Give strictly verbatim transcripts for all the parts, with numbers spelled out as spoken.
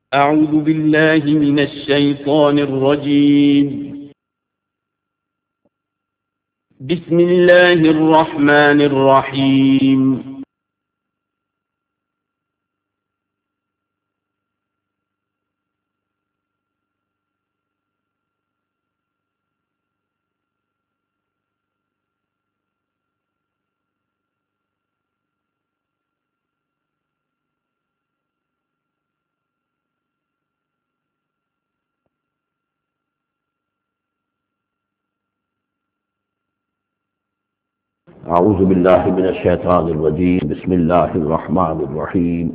أعوذ بالله من الشيطان الرجيم. بسم الله الرحمن الرحيم. اعوذ باللہ من الشیطان الرجیم بسم اللہ الرحمن الرحیم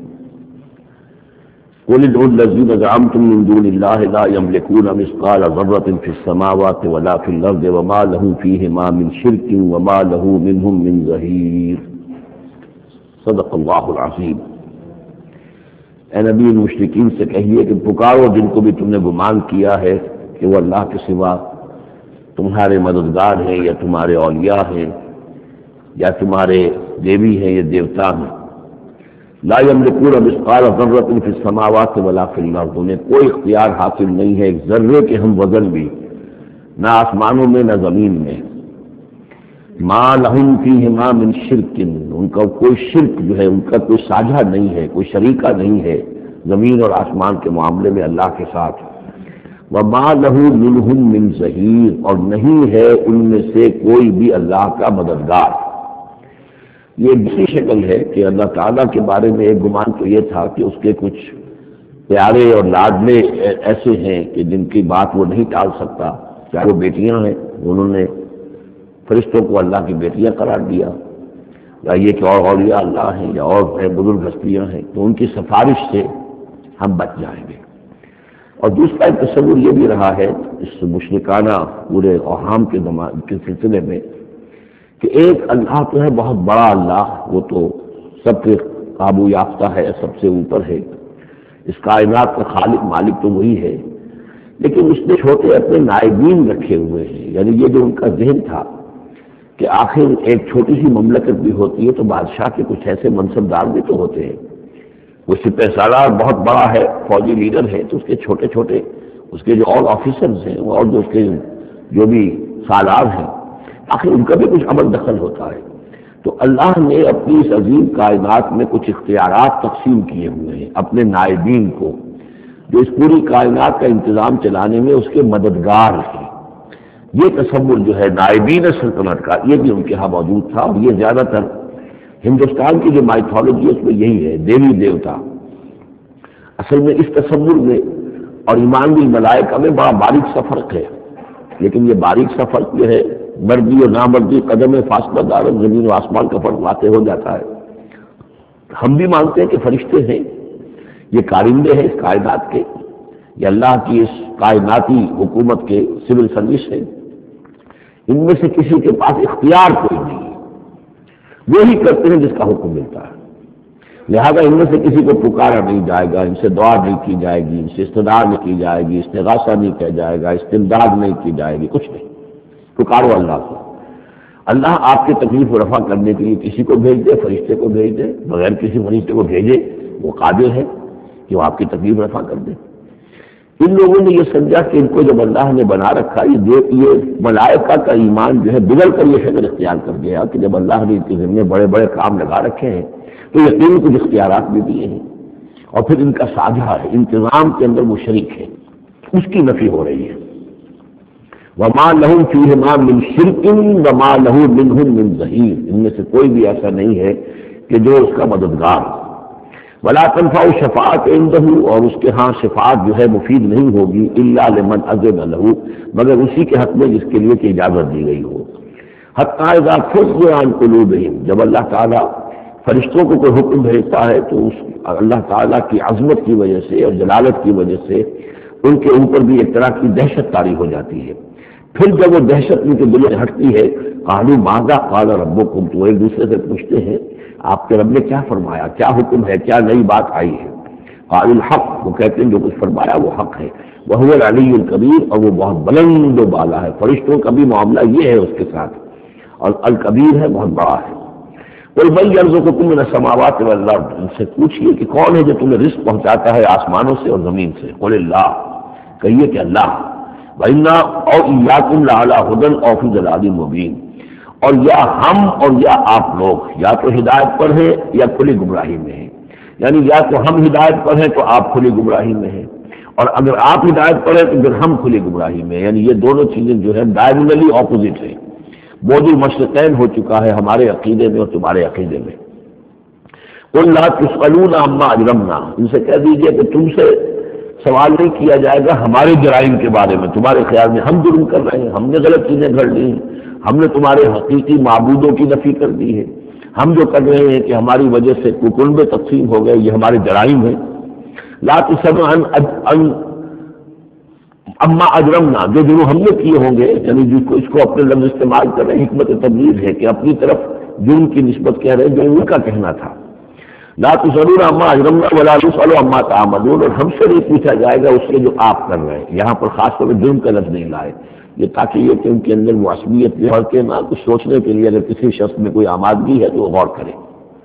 قل ادعوا الذین زعمتم من دون اللہ لا یملکون مثقال ذرۃ فی السماوات ولا فی الارض وما له فیہما من شرک وما له منهم من ظہیر. صدق اللہ العظیم. اے نبی، مشرکین سے کہیے کہ پکارو جن کو بھی تم نے گمان کیا ہے کہ وہ اللہ کے سوا تمہارے مددگار ہیں یا تمہارے اولیاء ہیں یا تمہارے دیوی ہیں یا دیوتا ہیں. لا یملکون مثقال ذرۃ فی السماوات ولا فی الارض. انہیں کوئی اختیار حاصل نہیں ہے ایک ذرے کے ہم وزن بھی، نہ آسمانوں میں نہ زمین میں. ما لہم فیہما من شرک، ان کا کوئی شرک جو ہے، ان کا کوئی ساجھا نہیں ہے، کوئی شریکہ نہیں ہے زمین اور آسمان کے معاملے میں اللہ کے ساتھ. وما لہ منہم من ظہیر، اور نہیں ہے ان میں سے کوئی بھی اللہ کا مددگار. یہ ایک دوسری شکل ہے کہ اللہ تعالیٰ کے بارے میں ایک گمان تو یہ تھا کہ اس کے کچھ پیارے اور لاڈلے ایسے ہیں کہ جن کی بات وہ نہیں ٹال سکتا. چاہے وہ بیٹیاں ہیں، انہوں نے فرشتوں کو اللہ کی بیٹیاں قرار دیا، یا یہ کہ اور اولیاء اللہ ہیں یا اور بزرگ ہستیاں ہیں، تو ان کی سفارش سے ہم بچ جائیں گے. اور دوسرا ایک تصور یہ بھی رہا ہے اس مشرکانہ پورے اوہام کے کے سلسلے میں کہ ایک اللہ تو ہے بہت بڑا اللہ، وہ تو سب کے قابو یافتہ ہے، سب سے اوپر ہے، اس کائنات کا خالق مالک تو وہی ہے، لیکن اس نے چھوٹے اپنے نائبین رکھے ہوئے ہیں. یعنی یہ جو ان کا ذہن تھا کہ آخر ایک چھوٹی سی مملکت بھی ہوتی ہے تو بادشاہ کے کچھ ایسے منصبدار بھی تو ہوتے ہیں. وہ سپہ سالار بہت بڑا ہے، فوجی لیڈر ہے، تو اس کے چھوٹے چھوٹے اس کے جو اور آفیسرز ہیں اور جو اس کے جو بھی سالار ہیں، آخر ان کا بھی کچھ عمل دخل ہوتا ہے. تو اللہ نے اپنی اس عظیم کائنات میں کچھ اختیارات تقسیم کیے ہوئے ہیں اپنے نائبین کو، جو اس پوری کائنات کا انتظام چلانے میں اس کے مددگار ہیں. یہ تصور جو ہے نائبین سلطنت کا، یہ بھی ان کے ہاں موجود تھا، اور یہ زیادہ تر ہندوستان کی جو مائتھولوجی ہے اس میں یہی ہے، دیوی دیوتا. اصل میں اس تصور میں اور ایمان بالملائکہ میں بڑا باریک سا فرق ہے، لیکن یہ باریک سا فرق جو ہے مردی اور نامردی قدم فاصلہ دار زمین و آسمان کا فرق واقع ہو جاتا ہے. ہم بھی مانتے ہیں کہ فرشتے ہیں، یہ کارندے ہیں اس کائنات کے، یہ اللہ کی اس کائناتی حکومت کے سول سروس ہیں. ان میں سے کسی کے پاس اختیار کوئی نہیں ہے، وہی کرتے ہیں جس کا حکم ملتا ہے. لہذا ان میں سے کسی کو پکارا نہیں جائے گا، ان سے دعا نہیں کی جائے گی، ان سے استدعا نہیں کی جائے گی، استغاثہ نہیں کیا جائے گا، استمداد نہیں کی جائے گی، کچھ نہیں. پکارو اللہ کو. اللہ آپ کے تکلیف و رفع کرنے کے لیے کسی کو بھیج دے، فرشتے کو بھیج دے، بغیر کسی فرشتے کو بھیجے وہ قادر ہے کہ وہ آپ کی تکلیف رفع کر دے. ان لوگوں نے یہ سمجھا کہ ان کو جب اللہ نے بنا رکھا، یہ دیکھ یہ ملائکہ کا ایمان جو ہے بگڑ کر یہ شکل اختیار کر گیا کہ جب اللہ نے ان کے ذمے بڑے بڑے کام لگا رکھے ہیں تو یقین کچھ اختیارات بھی دیے ہیں، اور پھر ان کا ساجھا ہے، انتظام کے اندر وہ شریک ہے، اس کی نفی ہو رہی ہے. وما لہم فیہما من شرک وما لہ منہم من ظہیر. ان میں سے کوئی بھی ایسا نہیں ہے کہ جو اس کا مددگار. ولا تنفع شفاعت عندہ، اور اس کے ہاں شفاعت جو ہے مفید نہیں ہوگی الا لمن اذن لہ، مگر اسی کے حق میں جس کے لیے کہ اجازت دی گئی ہو. حتی اذا فزع عن قلوبہم، جب اللہ تعالیٰ فرشتوں کو کوئی حکم بھیجتا ہے تو اس اللہ تعالیٰ کی عظمت کی وجہ سے اور جلالت کی وجہ سے ان کے اوپر بھی ایک طرح کی دہشت طاری ہو جاتی ہے. پھر جب وہ دہشت ان کے دلوں میں ہٹتی ہے، قالوا ماذا قال ربکم، تو ایک دوسرے سے پوچھتے ہیں آپ کے رب نے کیا فرمایا، کیا حکم ہے، کیا نئی بات آئی ہے. قالوا الحق، وہ کہتے ہیں جو کچھ فرمایا وہ حق ہے. وهو العلی الکبیر، اور وہ بہت بلند و بالا ہے. فرشتوں کا بھی معاملہ یہ ہے اس کے ساتھ، اور الکبیر ہے، بہت بڑا ہے. قل من یرزقکم من السماوات والارض، ان سے پوچھیے کہ کون ہے جو تمہیں رزق پہنچاتا ہے آسمانوں سے اور زمین سے؟ قل اللہ، کہیے کہ اللہ، وَإِنَّا أَوْ إِيَّاكُمْ لَعَلَىٰ هُدًى أَوْ فِي ضَلَالٍ مُّبِينٍ، اور یا ہم اور یا آپ لوگ یا تو ہدایت پر ہیں یا کھلی گمراہی میں ہیں، یعنی یا تو ہم ہدایت پر ہیں تو آپ کھلی گمراہی میں ہیں، اور اگر آپ ہدایت پر ہیں تو پھر ہم کھلی گمراہی میں ہیں، یعنی یہ دونوں چیزیں جو ہے ڈائگنلی اپوزٹ ہیں، بعد المشرقین ہو چکا ہے ہمارے عقیدے میں اور تمہارے عقیدے میں۔ قل لا تسألون عما اجرمنا، ان سے کہہ دیجئے کہ تم سے سوال نہیں کیا جائے گا ہمارے جرائم کے بارے میں، تمہارے خیال میں ہم جرم کر رہے ہیں، ہم نے غلط چیزیں گھڑ لی ہیں، ہم نے تمہارے حقیقی معبودوں کی نفی کر دی ہے، ہم جو کر رہے ہیں کہ ہماری وجہ سے کنبے تقسیم ہو گئے، یہ ہمارے جرائم ہیں۔ لا تسألون عن عن اما اجرمنا، جو جرم ہم نے کیے ہوں گے، یعنی جس کو اس کو اپنے لفظ استعمال کر رہے ہیں، حکمت تبلیغ ہے کہ اپنی طرف جرم کی نسبت کہہ رہے ہیں جو ان کا کہنا تھا۔ لا تسألون عما اجرمنا ولا نسأل عما تعملون، اور ہم سے نہیں پوچھا جائے گا اس سے جو آپ کر رہے ہیں۔ یہاں پر خاص طور پر جرم کا لفظ نہیں لائے، یہ تاکہ یہ کہ ان کے اندر معصومیت بڑھ کے نہ کچھ سوچنے کے لیے اگر کسی شخص میں کوئی آمادگی ہے تو وہ غور کرے۔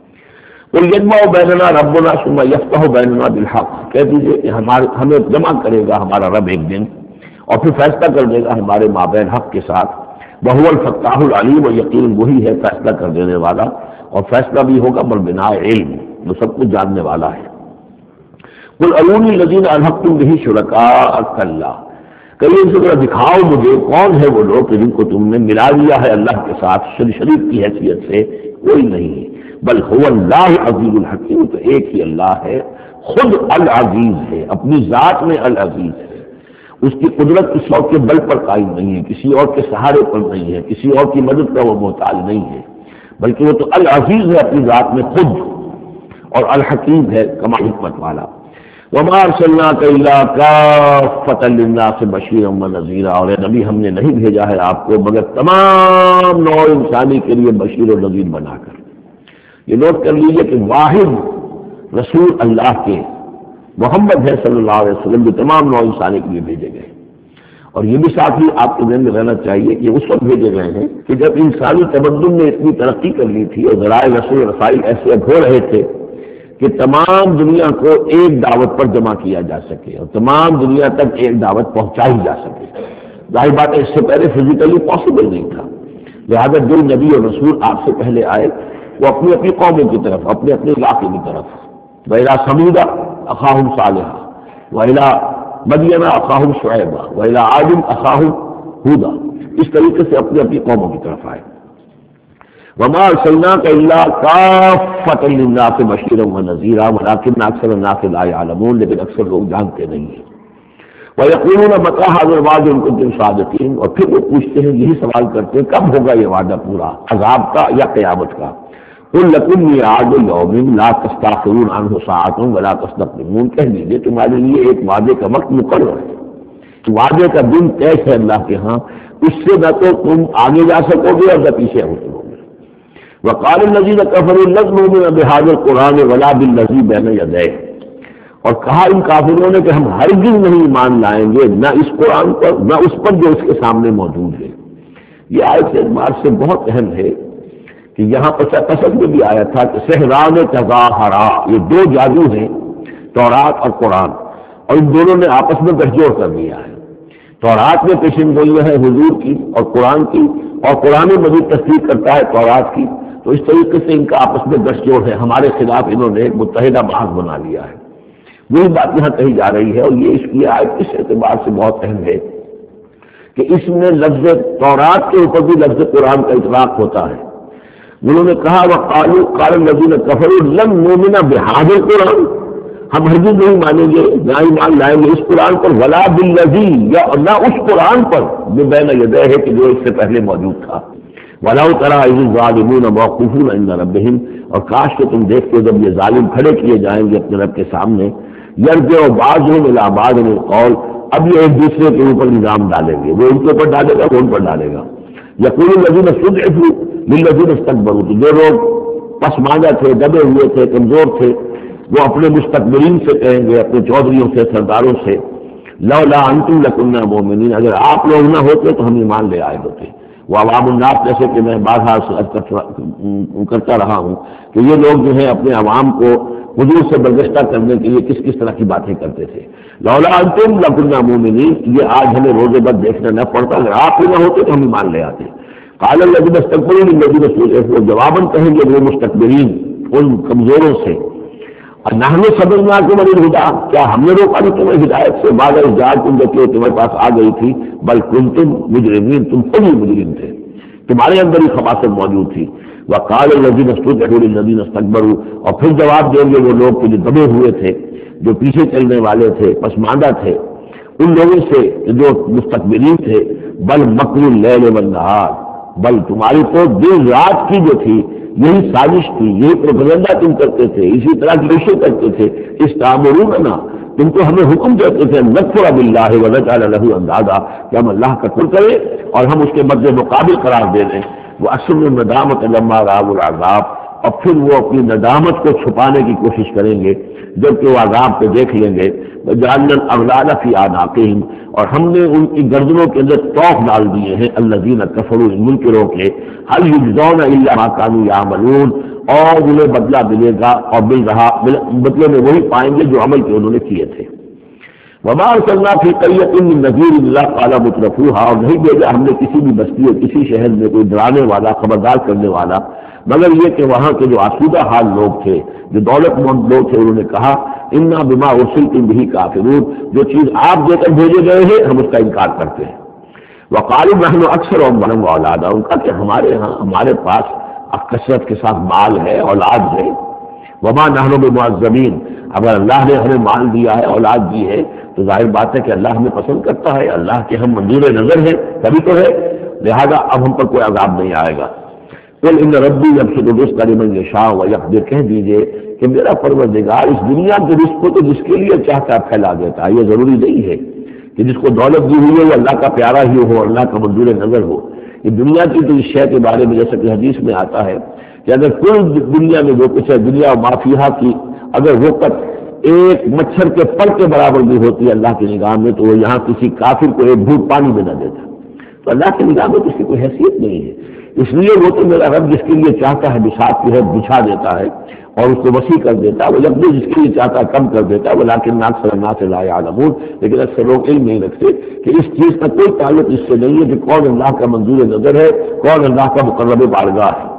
قل یجمع بیننا ربنا ثم یفتح بیننا بالحق، کہہ دیجیے کہ ہمارے ہمیں جمع کرے گا ہمارا رب ایک دن اور پھر فیصلہ کر دے گا ہمارے مابین حق کے ساتھ۔ وہو الفتاح العلیم، و یقین وہی ہے فیصلہ کر دینے والا، اور فیصلہ بھی ہوگا بنا علم، وہ سب کچھ جاننے والا ہے۔ قل ارونی الذین الحقتم بہ شرکاء کلا، کہیں ان سے ذرا دکھاؤ مجھے کون ہے وہ لوگ جن کو تم نے ملا لیا ہے اللہ کے ساتھ شریک کی حیثیت سے، کوئی نہیں ہے۔ بل هو اللہ عزیز الحکیم، تو ایک ہی اللہ ہے، خود العزیز ہے، اپنی ذات میں العزیز ہے، اس کی قدرت کسی اور کے بل پر قائم نہیں ہے، کسی اور کے سہارے پر نہیں ہے، کسی اور کی مدد کا وہ محتاج نہیں ہے، بلکہ وہ تو العزیز ہے اپنی ذات میں خود، اور الحکیم ہے کما حکمت والا۔ وما ارسلناک الا کافۃ للناس بشیرا ونذیرا، اور اے نبی ہم نے نہیں بھیجا ہے آپ کو مگر تمام نوع انسانی کے لیے بشیر و نذیر بنا کر۔ یہ نوٹ کر لیجیے کہ واحد رسول اللہ کے محمد ہے صلی اللہ علیہ وسلم، جو تمام نوع انسانی کے لیے بھیجے گئے، اور یہ بھی ساتھ ہی آپ کے ذہن میں رہنا چاہیے کہ اس وقت بھیجے گئے ہیں کہ جب انسانی تمدن نے اتنی ترقی کر لی تھی اور ذرائع رسول رسائی ایسے اب ہو رہے تھے کہ تمام دنیا کو ایک دعوت پر جمع کیا جا سکے اور تمام دنیا تک ایک دعوت پہنچائی جا سکے۔ ظاہر بات ہے اس سے پہلے فزیکلی پاسبل نہیں تھا، لہٰذا جو نبی اور رسول آپ سے پہلے آئے وہ اپنی اپنی قوموں کی طرف، اپنے اپنے علاقے کی طرف، وَإِلَىٰ ثَمُودَ أَخَاهُمْ صَالِحًا وَإِلَىٰ مَدْيَنَ أَخَاهُمْ شُعَيْبًا وَإِلَىٰ عَادٍ أَخَاهُمْ هُودًا، اس طریقے سے اپنی اپنی قوموں کی طرف آئے۔ وَمَا أَرْسَلْنَاكَ إِلَّا كَافَّةً لِلنَّاسِ بَشِيرًا وَنَذِيرًا وَلَٰكِنَّ أَكْثَرَ النَّاسِ لَا يَعْلَمُونَ، لیکن اکثر لوگ جانتے نہیں ہیں۔ وَيَقُولُونَ مَتَىٰ هَٰذَا الْوَعْدُ إِن كُنتُمْ صَادِقِينَ، اور پھر وہ پوچھتے ہیں، یہی سوال کرتے ہیں کب ہوگا یہ وعدہ پورا، عذاب کا یا قیامت کا۔ قُل لَكُمْ مِيعَادُ يَوْمٍ لَا تَسْتَأْخِرُونَ عَنْهُ سَاعَةٌ وَلَا تَسْتَقْدِمُونَ، کہہ دیجیے تمہارے لیے ایک وعدے کا وقت مقرر ہے، وعدے کا دن طے ہے اللہ کے ہاں، اس سے نہ تو تم آگے جا سکو گے اور نہ پیچھے ہو سکو گے۔ وقال الذين كفروا لن نؤمن بهذا القرآن ولا بالذي بين يديه، اور کہا ان کافروں نے کہ ہم ہرگز نہیں ایمان لائیں گے نہ اس قرآن پر نہ اس پر جو اس کے سامنے موجود ہے۔ یہ آیت اعتبار سے بہت اہم ہے کہ یہاں پر قصص میں بھی آیا تھا کہ سحران تظاہرا، یہ دو جادو ہیں تورات اور قرآن، اور ان دونوں نے آپس میں گٹھ جوڑ کر دیا ہے۔ تورات میں پیشن گوئی ہے حضور کی اور قرآن کی، اور قرآن مجید تصدیق کرتا ہے تورات کی، تو اس طریقے سے ان کا آپس میں گٹھ جوڑ ہے، ہمارے خلاف انہوں نے ایک متحدہ محاذ بنا لیا ہے۔ وہی بات یہاں کہی جا رہی ہے، اور یہ اس کی آیت اس اعتبار سے بہت اہم ہے کہ اس میں لفظ تورات کے اوپر بھی لفظ قرآن کا اطلاق ہوتا ہے۔ انہوں نے کہا وقالوا قال الذين كفروا لن نؤمن بهذا القرآن، ہم ہرگز نہیں مانیں گے نہ ایمان لائیں گے اس قرآن پر، ولا بالذی، یا نہ اس قرآن پر جو بین یدیہ ہے کہ جو اس سے پہلے موجود تھا۔ وَلَوْ تَرَىٰ إِذِ الظَّالِمُونَ مَوْقُوفُونَ عِندَ رَبِّهِمْ، اور کاش کہ تم دیکھتے جب یہ ظالم کھڑے کیے جائیں گے اپنے رب کے سامنے، یرجع بعضهم إِلَىٰ بَعْضٍ الْقَوْلَ، اب یہ ایک دوسرے کے اوپر نظام ڈالیں گے، وہ ان کے اوپر ڈالے گا وہ ان پر ڈالے گا۔ یقول الذین استضعفوا للذین استکبروا، جو لوگ پسماندہ تھے، دبے ہوئے تھے، کمزور تھے، وہ اپنے مستکبرین سے کہیں گے، اپنے چودھریوں سے، سرداروں سے، لولا انتم لکنا مؤمنین، اگر آپ لوگ نہ ہوتے تو ہم ایمان لے آئے ہوتے۔ وہ عوام الناس، جیسے کہ میں بارہا کرتا رہا ہوں کہ یہ لوگ جو ہے اپنے عوام کو حضور سے برگشتہ کرنے کے لیے کس کس طرح کی باتیں کرتے تھے. لولا انتم لکنا مومنین، یہ آج ہمیں روز بد دیکھنا نہ پڑتا، اگر آپ ہی نہ ہوتے تو ہم ایمان لے آتے. قال الذین استكبروا للذین استضعفوا، جواباً کہیں گے وہ مستكبرین ان کمزوروں سے، نحن صدرناکم عن الہدی، کیا ہم نے روکا نہیں تمہیں ہدایت سے، بعد از جاءتکم، جبکہ تمہارے پاس آ گئی تھی، بل کنتم مجرمین، تم خود ہی مجرم تھے، تمہارے اندر ہی خباثت موجود تھی. وقال الذین استضعفوا للذین استكبروا، اور پھر جواب دیں گے وہ لوگ جو دبے ہوئے تھے، جو پیچھے چلنے والے تھے، پسماندہ تھے، ان لوگوں سے جو مستكبرین تھے، بل مکر اللیل والنہار، بل تمہاری تو دن رات کی جو تھی یہی سازش تھی، یہی پروپیگنڈا تم کرتے تھے، اسی طرح کی کوشش کرتے تھے. استعمروننا، تم تو ہمیں حکم دیتے تھے، نکفر باللہ ونجعل لہ اندادا، کہ ہم اللہ کا کفر کریں اور ہم اس کے مد مقابل قرار دے دیں. واسر الندامۃ لما رأوا العذاب، اور پھر وہ اپنی ندامت کو چھپانے کی کوشش کریں گے جبکہ وہ عذاب کو دیکھ لیں گے. وجعلنا الاغلال فی اعناقہم، اور ہم نے ان کی گردنوں کے اندر طوق ڈال دیے ہیں، الذین کفروا، منکروں کے، هل یجزون الا ما كانوا یعملون، اور انہیں بدلہ ملے گا اور مل رہا، بدلے میں وہی پائیں گے جو عمل کے انہوں نے کیے تھے. وما ارسلنا فی قریۃ من نذیر الا قال مترفوها، اور نہیں بھیجا ہم نے کسی بھی بستی اور کسی شہر میں کوئی ڈرانے والا، خبردار کرنے والا، مگر یہ کہ وہاں کے جو آسودہ حال لوگ تھے، جو دولت مند لوگ تھے، انہوں نے کہا انا بما ارسلتم به کافرون، جو چیز آپ دے کر بھیجے گئے ہیں ہم اس کا انکار کرتے ہیں. وقالوا نحن اکثر اموالا واولادا، ان کا کہ ہمارے ہاں ہمارے پاس کثرت کے ساتھ مال ہے، اولاد ہے. وما نحن بمعذبین، اگر اللہ نے ہمیں مال دیا ہے، اولاد دی ہے، تو ظاہر بات ہے کہ اللہ ہمیں پسند کرتا ہے، اللہ کے ہم منظور نظر ہیں، تبھی تو ہے، لہذا اب ہم پر کوئی عذاب نہیں آئے گا. قل ان ربی یبسط الرزق لمن یشاء ویقدر، کہہ دیجئے کہ میرا پروردگار اس دنیا کے رزق کو تو جس کے لیے چاہتا ہے پھیلا دیتا ہے. یہ ضروری نہیں ہے کہ جس کو دولت دی ہوئی ہے وہ اللہ کا پیارا ہی ہو، اللہ کا منظور نظر ہو. یہ دنیا کی تو اس شے کے بارے میں جیسا کہ حدیث میں آتا ہے کہ اگر کل دنیا میں جو کچھ ہے، دنیا و ما فیہا کی اگر وقت ایک مچھر کے پر کے برابر بھی ہوتی ہے اللہ کی نگاہ میں، تو وہ یہاں کسی کافر کو ایک گھونٹ پانی میں نہ دیتا. تو اللہ کی نگاہ میں تو اس کی کوئی حیثیت نہیں ہے. اس لیے وہ تو میرا رب جس کے لیے چاہتا ہے بساط کی ہے بچھا دیتا ہے اور اس کو وسیع کر دیتا ہے، وہ جب بھی جس کے لیے چاہتا ہے کم کر دیتا ہے. ولیکن اکثر الناس لا یعلمون، لیکن اکثر لوگ علم نہیں رکھتے کہ اس چیز کا کوئی تعلق اس سے نہیں ہے کہ کون اللہ کا منظور نظر ہے، کون اللہ کا مقرب بارگاہ ہے.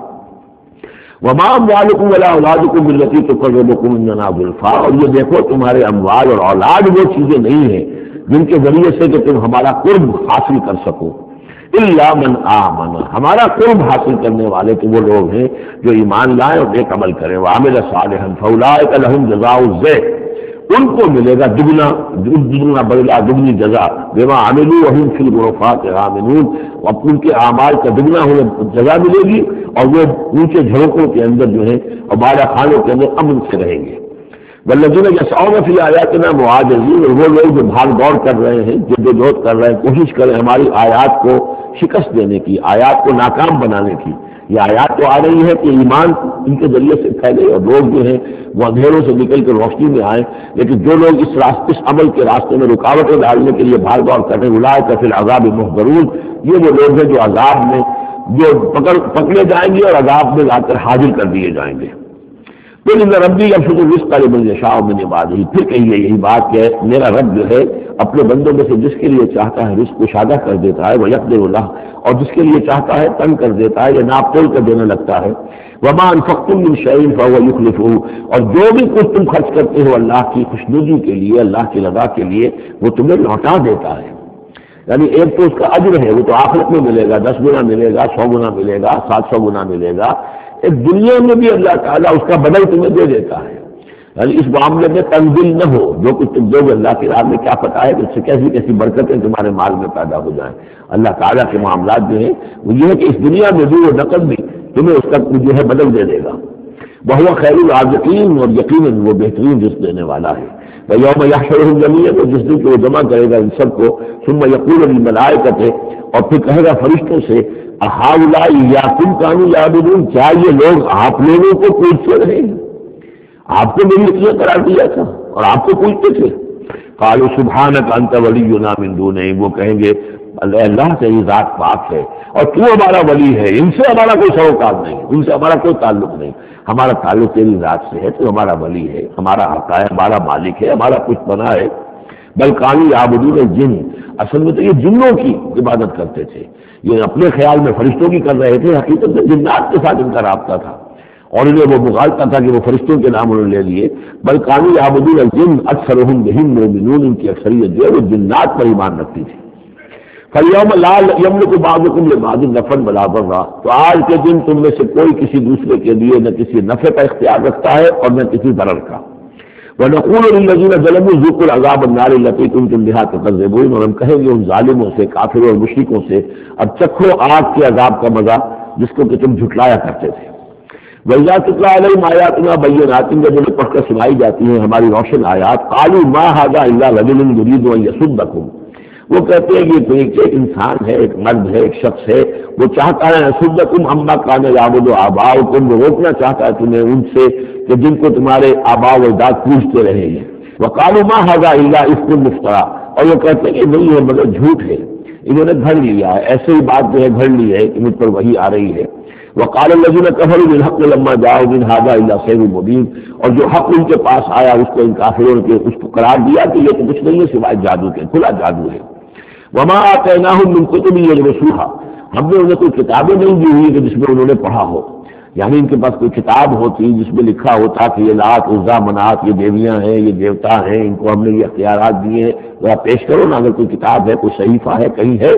وما اموالکم ولا اولادکم بالتی تقربکم عندنا زلفیٰ، اور یہ دیکھو تمہارے اموال اور اولاد وہ چیزیں نہیں ہیں جن کے ذریعے سے کہ تم ہمارا قرب حاصل کر سکو. الا من آمن، ہمارا قرب حاصل کرنے والے تو وہ لوگ ہیں جو ایمان لائیں اور نیک عمل کریں. وعمل صالحا فاولئک لهم جزاء الضعف، ان کو ملے گا دگنا دگنا بدلہ، دگنی جزا. بما عملوا وهم فی الغرفات آمنون، اور ان کے اعمال کا دگنا انہیں جزا ملے گی اور وہ اونچے جھروکوں کے اندر جو ہے اور بالا خانوں کے اندر امن سے رہیں گے. والذین یسعون فی آیاتنا معاجزین، وہ لوگ جو بھاگ دوڑ کر رہے ہیں، جدوجہد کر رہے ہیں، کوشش کریں ہماری آیات کو شکست دینے کی، آیات کو ناکام بنانے کی. یہ آیات تو آ رہی ہے کہ ایمان ان کے ذریعے سے پھیلے اور لوگ جو ہیں وہ اندھیروں سے نکل کر روشنی میں آئیں، لیکن جو لوگ اس راستے اس عمل کے راستے میں رکاوٹیں ڈالنے کے لیے بھاگ دوڑ کر رہے ہیں، اولئک فی العذاب محضرون، یہ وہ لوگ ہیں جو عذاب میں جو پکڑ پکڑے جائیں گے اور عذاب میں لا کر حاضر کر دیے جائیں گے. پھر ان ربی یبسط الرزق لمن یشاء من عبادہ، پھر کہیے یہی بات کہ میرا رب جو ہے اپنے بندوں میں سے جس کے لیے چاہتا ہے رزق کشادہ کر دیتا ہے، ویقدر لہ، اور جس کے لیے چاہتا ہے تنگ کر دیتا ہے یا ناپ تول کر دینے لگتا ہے. وما انفقتم من شیء فهو یخلفہ، اور جو بھی کچھ تم خرچ کرتے ہو اللہ کی خوشنودی کے لیے، اللہ کی رضا کے لیے، وہ تمہیں لوٹا دیتا ہے. یعنی ایک تو اس کا اجر ہے، وہ تو آخرت میں ملے گا، دس گنا ملے گا، سو گنا ملے گا، سات سو گنا ملے گا. ایک دنیا میں بھی اللہ تعالیٰ اس کا بدل تمہیں دے دیتا ہے. یعنی اس معاملے میں تنزل نہ ہو، جو کچھ تم دو گے اللہ کی راہ میں کیا پتہ ہے کہ اس سے کیسی کیسی برکتیں تمہارے مال میں پیدا ہو جائیں. اللہ تعالیٰ کے معاملات جو ہیں وہ یہ ہے کہ اس دنیا میں بھی وہ نقد بھی تمہیں اس کا جو ہے بدل دے دے گا. وہ خیر الرازقین، اور یقیناً وہ بہترین رزق دینے والا ہے. یوم یحشرهم جميعا، تو جس دن کہ وہ جمع کرے گا ان سب کو، ثم یقول للملائکۃ، اور پھر کہے گا فرشتوں سے، اہؤلاء ایاکم کانوا یعبدون، کیا یہ لوگ آپ لوگوں کو پوچھتے رہے ہیں؟ آپ کو میری اطلاع قرار دیا تھا اور آپ کو پوچھتے تھے. قالوا سبحانک انت ولینا من دونہم، وہ کہیں گے اللہ تیری ذات پاک ہے اور تو ہمارا ولی ہے، ان سے ہمارا کوئی سروکار نہیں، ان سے ہمارا کوئی تعلق نہیں، ہمارا تعلق تیری ذات سے ہے، تو ہمارا ولی ہے، ہمارا آقا ہے، ہمارا مالک ہے، ہمارا کچھ بنا ہے۔ بل کانوا یعبدون الجن، اصل میں تو یہ جنوں کی عبادت کرتے تھے، یہ اپنے خیال میں فرشتوں کی کر رہے تھے، حقیقت میں جنات کے ساتھ ان کا رابطہ تھا اور انہیں وہ مغالطہ تھا کہ وہ فرشتوں کے نام انہوں نے لے لیے۔ بل کانوا یعبدون الجن اکثرهم بهم مؤمنون، ان کی اکثریت جو ہے وہ جنات پر ایمان رکھتی تھی۔ فَالْيَوْمَ لَا يَمْلِكُ بَعْضُكُمْ لِبَعْضٍ نَفْعًا وَلَا ضَرًّا، تو آج کے دن تم میں سے کوئی کسی دوسرے کے لیے نہ کسی نفع کا اختیار رکھتا ہے اور نہ کسی ضرر کا۔ وَنَقُولُ لِلَّذِينَ ظَلَمُوا ذُوقُوا الْعَذَابَ النَّارِ الَّتِي كُنتُمْ بِهَا تُكَذِّبُونَ، اور ہم کہیں گے ان ظالموں سے، کافروں اور مشرکوں سے، اب چکھو آگ کے عذاب کا مزہ جس کو کہ تم جھٹلایا کرتے تھے۔ وَإِذَا تُتْلَىٰ عَلَيْهِمْ آيَاتُنَا بَيِّنَاتٍ، جب انہیں پڑھ کر سنائی جاتی ہیں ہماری روشن آیات، قَالُوا مَا هَٰذَا إِلَّا رَجُلٌ يُرِيدُ أَن يَصُدَّكُمْ، وہ کہتے ہیں کہ کوئی ایک انسان ہے، ایک مرد ہے، ایک شخص ہے، وہ چاہتا ہے يَصُدَّكُمْ عَمَّا كَانَ يَعْبُدُ آبَاؤُكُمْ، وہ روکنا چاہتا ہے تمہیں ان سے کہ جن کو تمہارے آباء و اجداد پوجتے رہے ہیں۔ وَقَالُوا مَا هَٰذَا إِلَّا إِفْكٌ مُفْتَرًى، اور وہ کہتے ہیں کہ نہیں ہے مگر جھوٹ ہے، انہوں نے گھڑ لیا ہے، ایسے ہی بات جو ہے گھڑ لی ہے کہ مجھ پر وحی آ رہی ہے۔ وَقَالَ الَّذِينَ كَفَرُوا بِالْحَقِّ لَمَّا جَاءَهُمْ إِنْ هَٰذَا إِلَّا سِحْرٌ مُبِينٌ، اور جو حق ان کے پاس آیا اس کو ان کافروں نے اس کو قرار دیا کہ یہ تو کچھ نہیں ہے سوائے جادو کے، کھلا جادو ہے۔ وَمَا آتَيْنَاهُم مِّن كُتُبٍ يَدْرُسُونَهَا، ہم نے انہیں کوئی کتابیں نہیں دی ہوئی کہ جس میں انہوں نے پڑھا ہو، یعنی ان کے پاس کوئی کتاب ہوتی جس میں لکھا ہوتا کہ یہ لات عزا منات یہ دیویاں ہیں، یہ دیوتا ہیں، ان کو ہم نے یہ اختیارات دیے ہیں، ذرا پیش کرو نا اگر کوئی کتاب ہے، کوئی صحیفہ ہے، کہیں ہے۔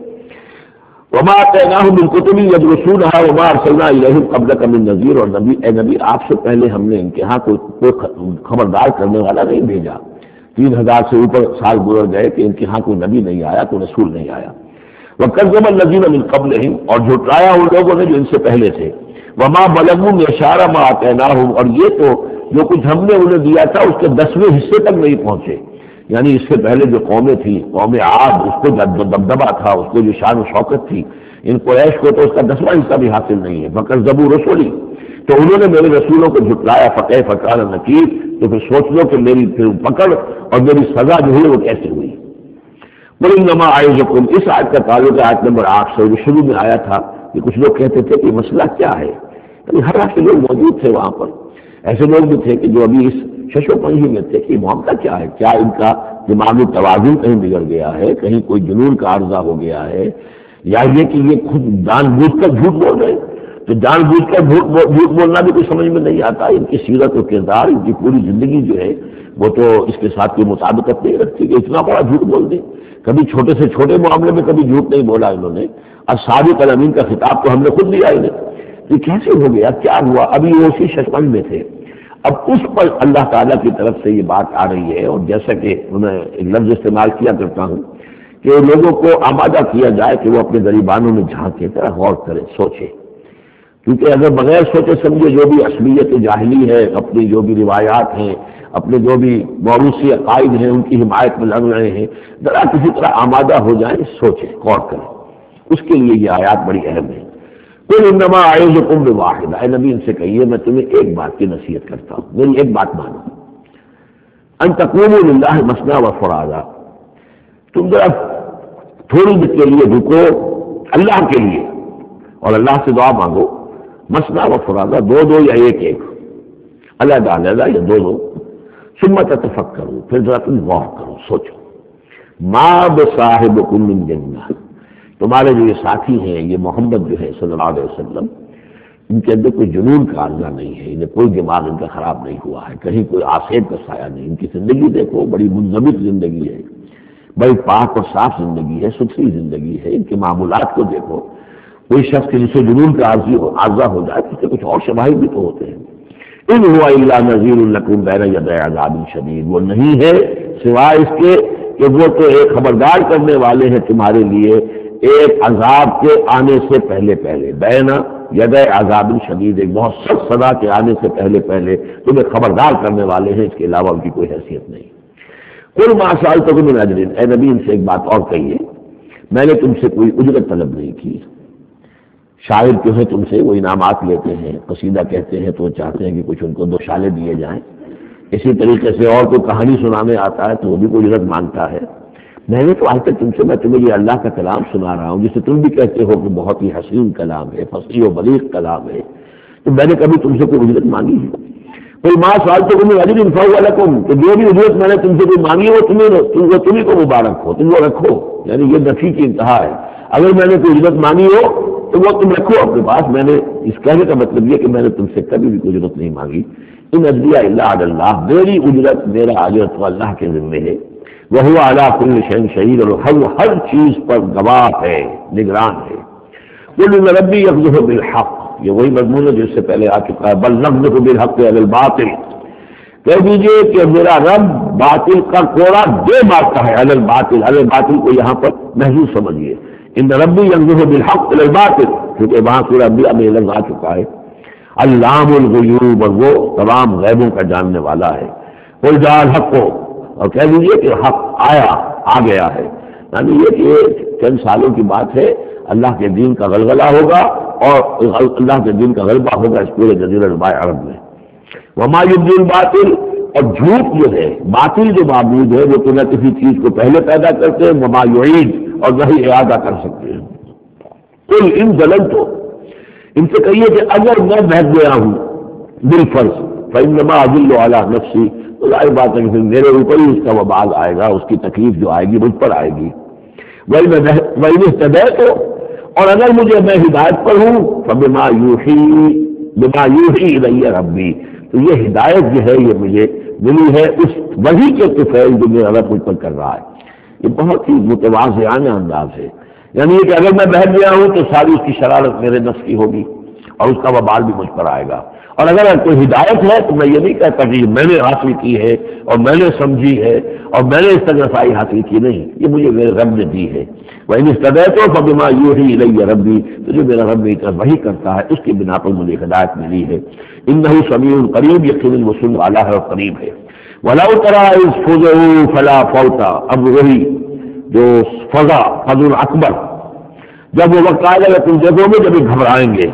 وَمَا آتَيْنَاهُم مِّن كُتُبٍ يَدْرُسُونَهَا وَمَا أَرْسَلْنَا إِلَيْهِمْ قَبْلَكَ مِن نَذِيرٍ، اور نبی اے نبی آپ سے پہلے ہم نے ان کے ہاں کوئی کوئی خبردار کرنے والا نہیں بھیجا، تین ہزار سے اوپر سال گزر گئے کہ ان کے ہاں کوئی نبی نہیں آیا، کوئی رسول نہیں آیا۔ وَكَذَّبَ الَّذِينَ مِن قَبْلِهِمْ، اور جھٹلایا ان لوگوں نے جو ان سے پہلے تھے۔ وَمَا بَلَغُوا مِعْشَارَ مَا آتَيْنَاهُمْ، اور یہ تو جو کچھ ہم نے انہیں دیا تھا اس کے دسویں حصے تک نہیں پہنچے، یعنی اس سے پہلے جو قومیں تھیں، قوم عاد، اس کو جو دبدبہ تھا، اس کو جو شان و شوکت تھی، ان قریش کو تو اس کا دسواں حصہ بھی حاصل نہیں ہے۔ فَكَذَّبُوا رُسُلِي، تو انہوں نے میرے رسولوں کو جھٹلایا، فَكَيْفَ كَانَ نَكِيرِ، تو پھر سوچ لو کہ میری پھر پکڑ اور میری سزا جو ہے وہ کیسے ہوئی۔ قُلْ إِنَّمَا أَعِظُكُمْ، اس آیت کا تعلق ہے آیت نمبر آٹھ سے، جو شروع میں آیا تھا کہ کچھ لوگ کہتے تھے کہ مسئلہ کیا ہے، یعنی ہر طرح کے لوگ موجود تھے وہاں پر، ایسے لوگ بھی تھے کہ جو ابھی اس شش و پنجی میں تھے کہ معاملہ کیا ہے، کیا ان کا دماغی توازن کہیں بگڑ گیا ہے، کہیں کوئی جنون کا عارضہ ہو گیا ہے، یا یہ کہ یہ خود جان بوجھ کر جھوٹ بول رہے ہیں۔ تو جان بوجھ کر جھوٹ جھوٹ بولنا بھی کوئی سمجھ میں نہیں آتا، ان کی سیرت و کردار، ان کی پوری زندگی جو ہے وہ تو اس کے ساتھ کوئی مطابقت نہیں رکھتی کہ اتنا بڑا جھوٹ بول دیں۔ کبھی چھوٹے سے چھوٹے معاملے میں کبھی جھوٹ نہیں بولا انہوں نے، اور صادق الامین کا خطاب تو ہم نے خود لیا انہیں، یہ کیسے ہو گیا، کیا ہوا؟ ابھی وہ اسی ششمن میں تھے۔ اب اس پر اللہ تعالیٰ کی طرف سے یہ بات آ رہی ہے، اور جیسا کہ میں ایک لفظ استعمال کیا کرتا ہوں کہ لوگوں کو آمادہ کیا جائے کہ وہ اپنے غریبانوں میں جھانکے، طرح غور کرے، سوچے، کیونکہ اگر بغیر سوچے سمجھے جو بھی اصلیت جاہلی ہے، اپنی جو بھی روایات ہیں، اپنے جو بھی موروثی عقائد ہیں ان کی حمایت میں لگ رہے ہیں، ذرا کسی طرح آمادہ ہو جائیں، سوچیں، غور کریں، اس کے لیے یہ آیات بڑی اہم ہے۔ قُلْ إِنَّمَا أَعِظُكُمْ بِوَاحِدَةٍ، اے نبی ان سے کہیے میں تمہیں ایک بات کی نصیحت کرتا ہوں، میری ایک بات مانو، أَن تَقُومُوا لِلَّهِ مَثْنَىٰ وَفُرَادَىٰ، تم ذرا تھوڑی دیر کے لیے رکو اللہ کے لیے اور اللہ سے دعا مانگو، مثنیٰ و فرادہ، دو دو یا ایک ایک، علیحدہ علیحدہ یا دو دو، ثم تتفکروا، پھر ذرا تم غور کرو، سوچو، ما بصاحبکم من جنہ، تمہارے جو یہ ساتھی ہیں، یہ محمد جو ہے صلی اللہ علیہ وسلم، ان کے اندر کوئی جنون کا عارضہ نہیں ہے، انہیں کوئی دماغ ان کا خراب نہیں ہوا ہے، کہیں کوئی آسیب کا سایہ نہیں، ان کی زندگی دیکھو بڑی منضبط زندگی ہے، بڑی پاک اور صاف زندگی ہے، ستھری زندگی ہے، ان کے معمولات کو دیکھو، کوئی شخص کے جسے جنون کا عارضہ ہو جائے تو کچھ اور شواہد بھی تو ہوتے ہیں۔ ان ہوا الا نذیر لکم بین یدی عذاب شدید، وہ نہیں ہے سوائے اس کے کہ وہ تو ایک خبردار کرنے والے ہیں تمہارے لیے ایک عذاب کے آنے سے پہلے پہلے، بین یدی عذاب شدید، ایک بہت سخت سزا کے آنے سے پہلے پہلے تمہیں خبردار کرنے والے ہیں، اس کے علاوہ ان کی کوئی حیثیت نہیں۔ قل ما سألتکم من اجر، اے نبی ان سے ایک بات اور کہیے، میں نے تم سے کوئی اجرت طلب نہیں کی، شاعر جو ہے تم سے وہ انعامات لیتے ہیں، قصیدہ کہتے ہیں تو وہ چاہتے ہیں کہ کچھ ان کو دو شالے دیے جائیں، اسی طریقے سے اور کوئی کہانی سنانے آتا ہے تو وہ بھی کوئی اجرت مانگتا ہے، میں نے تو آج تک تم سے میں تمہیں یہ اللہ کا کلام سنا رہا ہوں جسے تم بھی کہتے ہو کہ بہت ہی حسین کلام ہے، فصیح و بلیغ کلام ہے، تو میں نے کبھی تم سے کوئی اجرت مانگی ہے؟ کوئی ماں سوال تو تمہیں علی انفا لکم کہ جو بھی اجرت میں نے تم سے کوئی مانگی وہ تمہیں تم تمہیں کو مبارک ہو، تم وہ رکھو، یعنی یہ نفی کی انتہا ہے۔ اگر میں نے کوئی اجرت مانگی ہو تو وہ تم رکھو اپنے پاس، میں نے اس کہنے کا مطلب یہ کہ میں نے تم سے کبھی بھی کوئی اجرت نہیں مانگی۔ ان اجریہ الا علی اللہ، میری اجرت میرا اجر تو اللہ کے ذمے ہے، وہو علی کل شیء شہید، اور ہر ہر چیز پر گواہ ہے، نگران ہے۔ قل ان ربی یقذف بالحق، یہ وہی مضمون ہے جس سے پہلے آ چکا ہے، بل نقذف بالحق علی الباطل، کہہ دیجیے کہ میرا رب باطل کا کوڑا دے مارتا ہے، علی الباطل، علی الباطل کو یہاں پر محضوظ سمجھیے، ان ربی یقذف بالحق علی الباطل، کیونکہ وہاں سورہ انبیاء میں لفظ آ چکا ہے، علام الغیوب، اور وہ تمام غیبوں کا جاننے والا ہے۔ قل جاء الحق، اور کہہ دیجیے کہ حق آیا، آ گیا ہے، یعنی یہ کہ چند سالوں کی بات ہے، اللہ کے دین کا غلغلہ ہوگا اور اللہ کے دین کا غلبہ ہوگا اس پورے جزیرہ نما عرب میں۔ وما یبدی الباطل، اور جھوٹ جو ہے، باطل جو معبود ہے وہ تو نہ کسی چیز کو پہلے پیدا کرتے ہیں، وما یعید، اور وہی اعادہ کر سکتے ہیں۔ قل ان ظلمتم، ان سے کہیے کہ اگر میں بہک گیا ہوں بالفرض، فانما اضل علی نفسی، تو ظاہر بات ہے کہ پھر میرے اوپر ہی اس کا وبال آئے گا، اس کی تکلیف جو آئے گی مجھ پر آئے گی۔ وَإِنِ اهْتَدَيْتُ، اور اگر مجھے میں ہدایت پر ہوں، فَبِمَا يُوحِي بِمَا يُوحِي إِلَيَّ رَبِّي، تو یہ ہدایت جو ہے یہ مجھے ملی ہے اس وحی کے طفیل جو میرا رب مجھ پر کر رہا ہے۔ یہ بہت ہی متواضعانہ انداز ہے، یعنی کہ اگر میں بہک گیا ہوں تو ساری اس کی شرارت میرے نفس کی ہوگی اور اس کا وبال بھی مجھ پر آئے گا، اور اگر کوئی ہدایت ہے تو میں یہ نہیں کہتا کہ میں نے حاصل کی ہے اور میں نے سمجھی ہے اور میں نے اس تک رسائی حاصل کی، نہیں، یہ مجھے میرے رب نے دی ہے۔ وَإِنِ اسْتَدَيْتُ فَبِمَا يُوحِي إِلَيَّ رَبِّي، تو جو میرا رب میری طرف وحی کرتا ہے اس کی بنا پر مجھے ہدایت ملی ہے۔ إِنَّهُ سَمِيعٌ قَرِيبٌ، یقیناً وہ سننے والا ہے اور قریب ہے۔ وَلَوْ تَرَىٰ إِذْ فُزِعُوا فَلَا فَوْتَ، اب وہی جو فضا، فضل اکبر، جب وہ وقت آئے گا تم دیکھو گے جب گھبرائیں گے،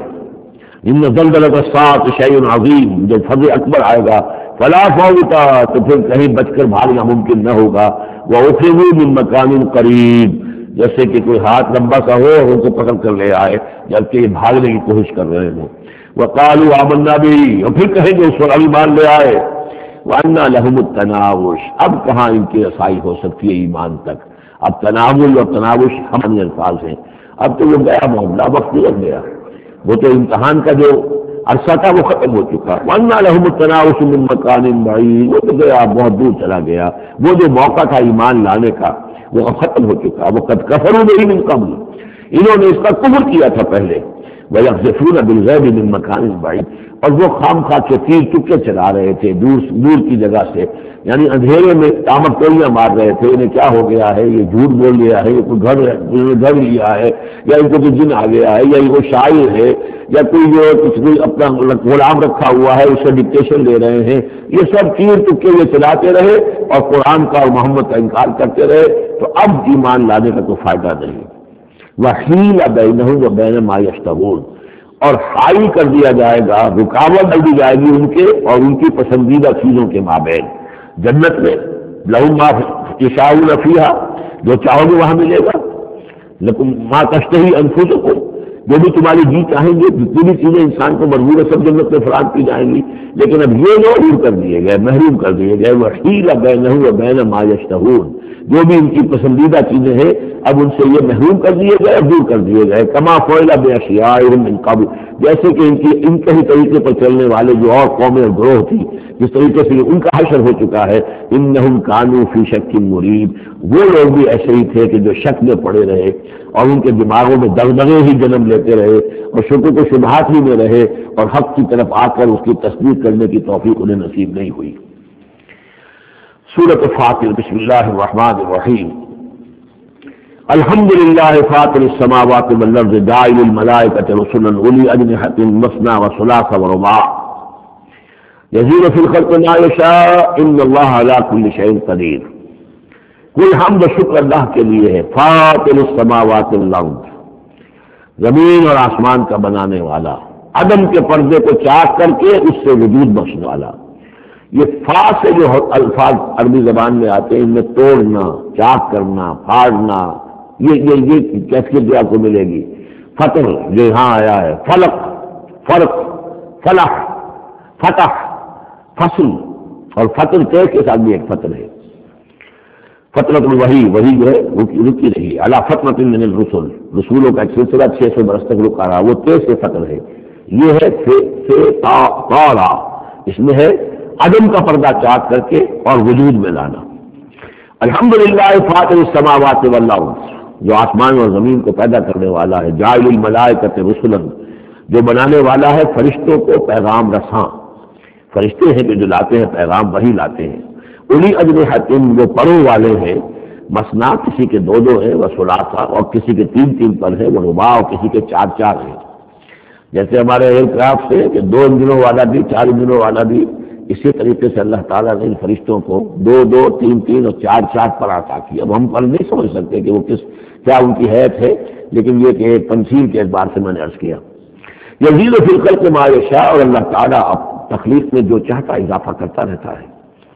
ان زلزلۃ الساعۃ شیء عظیم، جب فضل اکبر آئے گا، فلا فوت، تو پھر کہیں بچ کر بھاگنا ممکن نہ ہوگا، وَأُخِذُوا مِن مَّكَانٍ قَرِيبٍ، جیسے کہ کوئی ہاتھ لمبا سا ہو اور ان کو پکڑ کر لے آئے جبکہ یہ بھاگنے کی کوشش کر رہے ہوں۔ وَقَالُوا آمَنَّا بِهِ، اور پھر کہیں گے اس پر ایمان لے آئے، وَأَنَّىٰ لَهُمُ التَّنَاوُشُ، اب کہاں ان کی رسائی ہو سکتی ہے ایمان تک؟ اب تناول اور تناوش ہمارے الفاظ ہیں، اب تو وہ گیا معاملہ، وقت گزر گیا، وہ تو امتحان کا جو عرصہ تھا وہ ختم ہو چکا۔ وَأَنَّىٰ لَهُمُ التَّنَاوُشُ مِن مَّكَانٍ بَعِيدٍ، وہ تو گیا، بہت دور چلا گیا، وہ جو موقع تھا ایمان لانے کا وہ اب ختم ہو چکا۔ وَقَدْ كَفَرُوا بِهِ مِن قَبْلُ، انہوں نے اس کا کفر کیا تھا پہلے۔ وَيَقْذِفُونَ بِالْغَيْبِ مِن مَّكَانٍ بَعِيدٍ، اور وہ خام خواہ کے تیر چکے چلا رہے تھے دور دور کی جگہ سے، یعنی اندھیرے میں تامر ٹولیاں مار رہے تھے، انہیں کیا ہو گیا ہے، یہ جھوٹ بول لیا ہے، یہ کوئی گھر گھر لیا ہے، یا ان کو کوئی جن آ گیا ہے، یا یہ کوئی شاعر ہے، یا کوئی جو کچھ کوئی اپنا غلام رکھا ہوا ہے اس سے ڈکٹیشن لے رہے ہیں، یہ سب تیر چکے یہ چلاتے رہے اور قرآن کا اور محمد کا انکار کرتے رہے، تو اب ایمان لانے کا کوئی فائدہ نہیں۔ وَحِيلَ بَيْنَهُمْ وَبَيْنَ مَا يَشْتَهُونَ، اور حائل کر دیا جائے گا، رکاوٹ ڈال دی جائے گی ان کے اور ان کی پسندیدہ چیزوں کے مابین۔ جنت میں لَهُم مَّا يَشَاءُونَ فِيهَا، جو چاہو گے وہاں ملے گا، لَكُمْ مَا تَشْتَهِي أَنفُسُكُمْ، جو بھی تمہاری جی چاہیں گے، جتنی بھی چیزیں انسان کو مرغوب ہے سب جنت میں فراہم کی جائیں گی، لیکن اب یہ لوگ دور کر دیے گئے، محروم کر دیے گئے۔ وَحِيلَ بَيْنَهُ وَبَيْنَ مَا يَشْتَهُونَ، جو بھی ان کی پسندیدہ چیزیں ہیں اب ان سے یہ محروم کر دیے گئے، دور کر دیے گئے۔ کما فعل بأشیاءہم من قبل، جیسے کہ ان کی ان کے ہی طریقے پر چلنے والے جو اور قومیں اور گروہ تھی جس طریقے سے ان کا حشر ہو چکا ہے۔ انہم کانوا فی شک مریب، وہ لوگ بھی ایسے ہی تھے کہ جو شک میں پڑے رہے اور ان کے دماغوں میں دغدغے ہی جنم لیتے رہے اور شکوک و شبہات ہی میں رہے، اور حق کی طرف آ کر اس کی تصدیق کرنے کی توفیق انہیں نصیب نہیں ہوئی۔ سورۃ فاطر، بسم اللہ الرحمن الرحیم۔ الحمد للہ فاطر السماوات والارض جاعل الملائکۃ رسلا اولی اجنحۃ مثنی وثلاث ورباع یزید فی الخلق ما یشاء ان اللہ علی کل شیء قدیر۔ کل حمد و شکر اللہ کے لیے ہے، فاطر السماوات والارض، زمین اور آسمان کا بنانے والا، عدم کے پردے کو چاک کر کے اس سے وجود بخشنے والا، یہ فا سے جو الفاظ عربی زبان میں آتے ہیں ان میں توڑنا، چاک کرنا، پھاڑنا، یہ یہ یہ کیفیت بھی آپ کو ملے گی. فتح جو یہاں آیا ہے، فلق، فرق، فلاح، فتح، فصل، اور فتح تے کے ساتھ بھی ایک فتح ہے. فترت الوحی، وہی جو ہے رکی رہی علی فترۃ من الرسل، رسولوں کا ایک سلسلہ چھ سو برس تک رکا رہا، وہ تے سے فتح ہے. یہ ہے سے تارا، اس میں ہے عدم کا پردہ چاک کر کے اور وجود میں لانا. الحمدللہ فاطر السماوات والارض، جو آسمان اور زمین کو پیدا کرنے والا ہے. جاعل الملائکۃ رسلا، جو بنانے والا ہے فرشتوں کو پیغام رساں. فرشتے ہیں جو لاتے ہیں پیغام، وہی لاتے ہیں. اولی اجنحۃ، وہ پروں والے ہیں. مثنا، کسی کے دو دو ہیں، وہ ثلاثہ، اور کسی کے تین تین پر ہے. وہ رباع، اور کسی کے چار چار ہیں. جیسے ہمارے ایئر کرافٹ سے کہ دو انجنوں والا بھی، چار انجنوں والا بھی، اسی طریقے سے اللہ تعالیٰ نے ان فرشتوں کو دو دو، تین تین اور چار چار پر عطا کیا. اب ہم پر نہیں سمجھ سکتے کہ وہ کس کیا ان کی حیث ہے، لیکن یہ کہ ایک تمثیل کے اعتبار سے میں نے عرض کیا. یزید فی الخلق ما یشاء، اور اللہ تعالیٰ اب تخلیق میں جو چاہتا اضافہ کرتا رہتا ہے.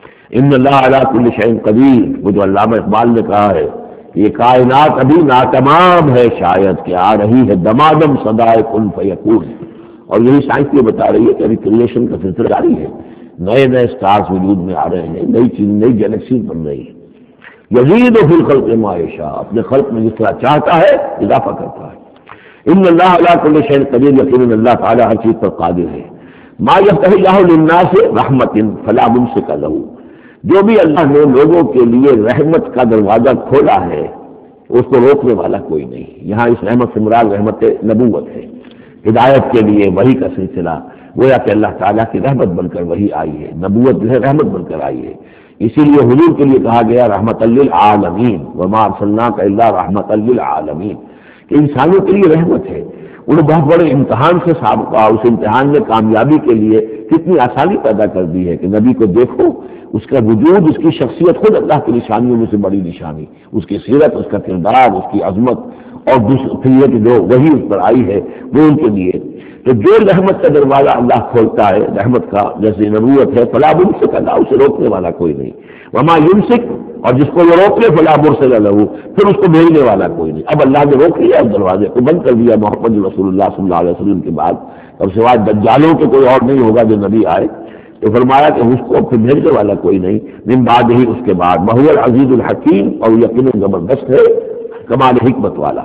ان اللہ علی کل شیء قدیر، وہ جو علامہ اقبال نے کہا ہے یہ کائنات ابھی ناتمام ہے، شاید کہ آ رہی ہے دمادم صدائے کن فیکون. اور یہی سائنس یہ بتا رہی ہے کہ ابھی کریشن کا سلسلہ جاری ہے، نئے نئے سٹارز وجود میں آ رہے ہیں، نئی چیز، نئی گیلیکسیز بن رہی ہے. یزید فی الخلق ما یشاء، اپنے خلق میں جس طرح چاہتا ہے اضافہ کرتا ہے. ان اللہ علی کل شیء قدیر، یقینا اللہ تعالیٰ ہر چیز پر قادر ہے. ما یفتح اللہ للناس رحمت فلا ممسک لہ، جو بھی اللہ نے لوگوں کے لیے رحمت کا دروازہ کھولا ہے اس کو روکنے والا کوئی نہیں. یہاں اس رحمت سے مراد رحمت نبوت ہے، ہدایت کے لیے وحی کا سلسلہ، گویا کہ اللہ تعالیٰ کی رحمت بن کر وحی آئی ہے. نبوت جو ہے رحمت بن کر آئی ہے. اسی لیے حضور کے لیے کہا گیا رحمت للعالمین، وما ارسلناک الا رحمت للعالمین، کہ انسانوں کے لیے رحمت ہے. انہوں بہت بڑے امتحان سے سابقہ، اس امتحان میں کامیابی کے لیے کتنی آسانی پیدا کر دی ہے کہ نبی کو دیکھو، اس کا وجود، اس کی شخصیت خود اللہ کی نشانیوں میں سے بڑی نشانی، اس کی سیرت، اس کا کردار، اس کی عظمت، اور پھر یہ کہ جو وہی اس پر آئی ہے وہ ان کے لیے. تو جو رحمت کا دروازہ اللہ کھولتا ہے، رحمت کا جیسے نبوت ہے، فلا ممسک لہ، اسے روکنے والا کوئی نہیں. وما یمسک، اور جس کو وہ روک لے فلا مرسل لہ، پھر اس کو بھیجنے والا کوئی نہیں. اب اللہ نے روک لیا، اب دروازے کو بند کر دیا محمد رسول اللہ صلی اللہ علیہ وسلم کے بعد، اب سوائے دجالوں کے کوئی اور نہیں ہوگا جو نبی آئے. تو فرمایا کہ اس کو پھر بھیجنے والا کوئی نہیں من بعد ہی، اس کے بعد. وہو العزیز الحکیم، اور یقیناً زبردست ہے، کمال حکمت والا.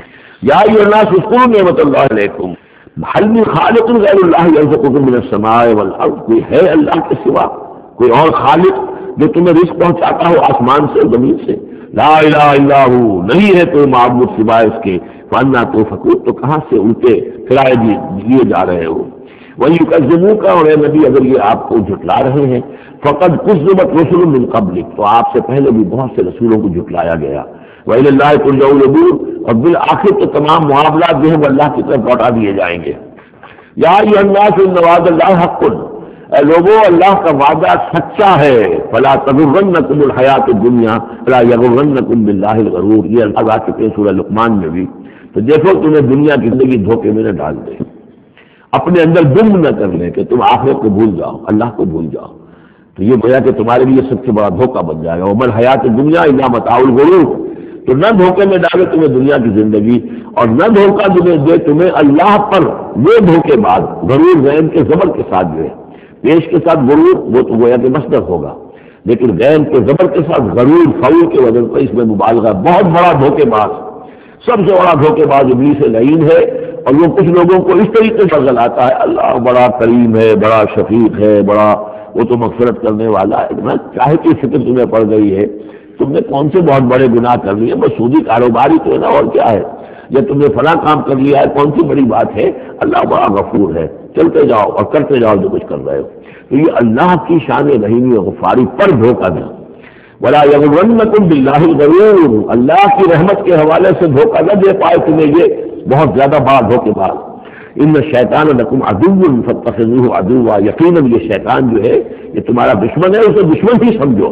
یا ایھا الناس اذکروا نعمت اللہ علیکم هل من خالق غیر اللہ یرزقکم من السماء والارض، کوئی ہے اللہ کے سوا کوئی اور خالق جو تمہیں رزق پہنچاتا ہو آسمان سے زمین سے؟ لا الہ الا ہو، نہیں ہے کوئی معبود سوائے اس کے. فانا توفکون، تو کہاں سے الٹے پھرائے دیے جا رہے ہو. وَيُكَذِّبُوكَ، اور اے نبی اگر یہ آپ کو جھٹلا رہے ہیں، فَقَدْ كُذِّبَتْ رُسُلٌ مِّن قَبْلِكَ، تو آپ سے پہلے بھی بہت سے رسولوں کو جھٹلایا گیا. وَإِلَى اللَّهِ تُرْجَعُ الْأُمُورُ، اور بالآخر تو تمام معاملات جو ہیں وہ اللہ کی طرف لوٹا دیے جائیں گے. یا ایھا الناس ان وعد اللہ حق، اے لوگوں اللہ کا وعدہ سچا ہے. فلا تغرنکم الحیات الدنیا ولا یغرنکم باللہ الغرور، یہ الفاظ آ چکے ہیں سورہ لقمان میں بھی. تو دیکھو تمہیں دنیا کی زندگی دھوکے میں نہ ڈال دے، اپنے اندر دم نہ کر لیں کہ تم آخرت کو بھول جاؤ، اللہ کو بھول جاؤ. تو یہ گویا کہ تمہارے لیے سب سے بڑا دھوکہ بن جائے گا. ومل حیات دنیا الا متاع الغرور، تو نہ دھوکے میں ڈالے تمہیں دنیا کی زندگی، اور نہ دھوکہ دے تمہیں اللہ پر وہ دھوکے بعد. غرور غین کے زبر کے ساتھ جو ہے، پیش کے ساتھ غرور وہ تو گویا کہ مصدر ہوگا، لیکن غین کے زبر کے ساتھ غرور فعول کے وجہ سے اس میں مبالغہ. بہت بڑا دھوکے باز، سب سے بڑا دھوکے باز ابلیس لعین ہے. اور وہ کچھ لوگوں کو اس طریقے سے لاتا ہے اللہ بڑا کریم ہے، بڑا شفیق ہے، بڑا وہ تو مغفرت کرنے والا ہے. میں چاہے کی فکر تمہیں پڑ گئی ہے، تم نے کون سے بہت بڑے گناہ کر لیے، بس سودی کاروباری تو ہے نا، اور کیا ہے، یا تم نے فلاں کام کر لیا ہے، کون سی بڑی بات ہے. اللہ بڑا غفور ہے، چلتے جاؤ اور کرتے جاؤ جو کچھ کر رہے ہو. تو یہ اللہ کی شان رحیمی و غفاری پر دھوکہ دیں. ولا یغرنکم باللہ الغرور، اللہ کی رحمت کے حوالے سے دھوکہ نہ دے پائے تمہیں یہ بہت زیادہ بڑا دھوکے باز. ان الشیطان لکم عدو فاتخذوہ عدوا، یقیناً یہ شیطان جو ہے یہ تمہارا دشمن ہے، اسے دشمن ہی سمجھو.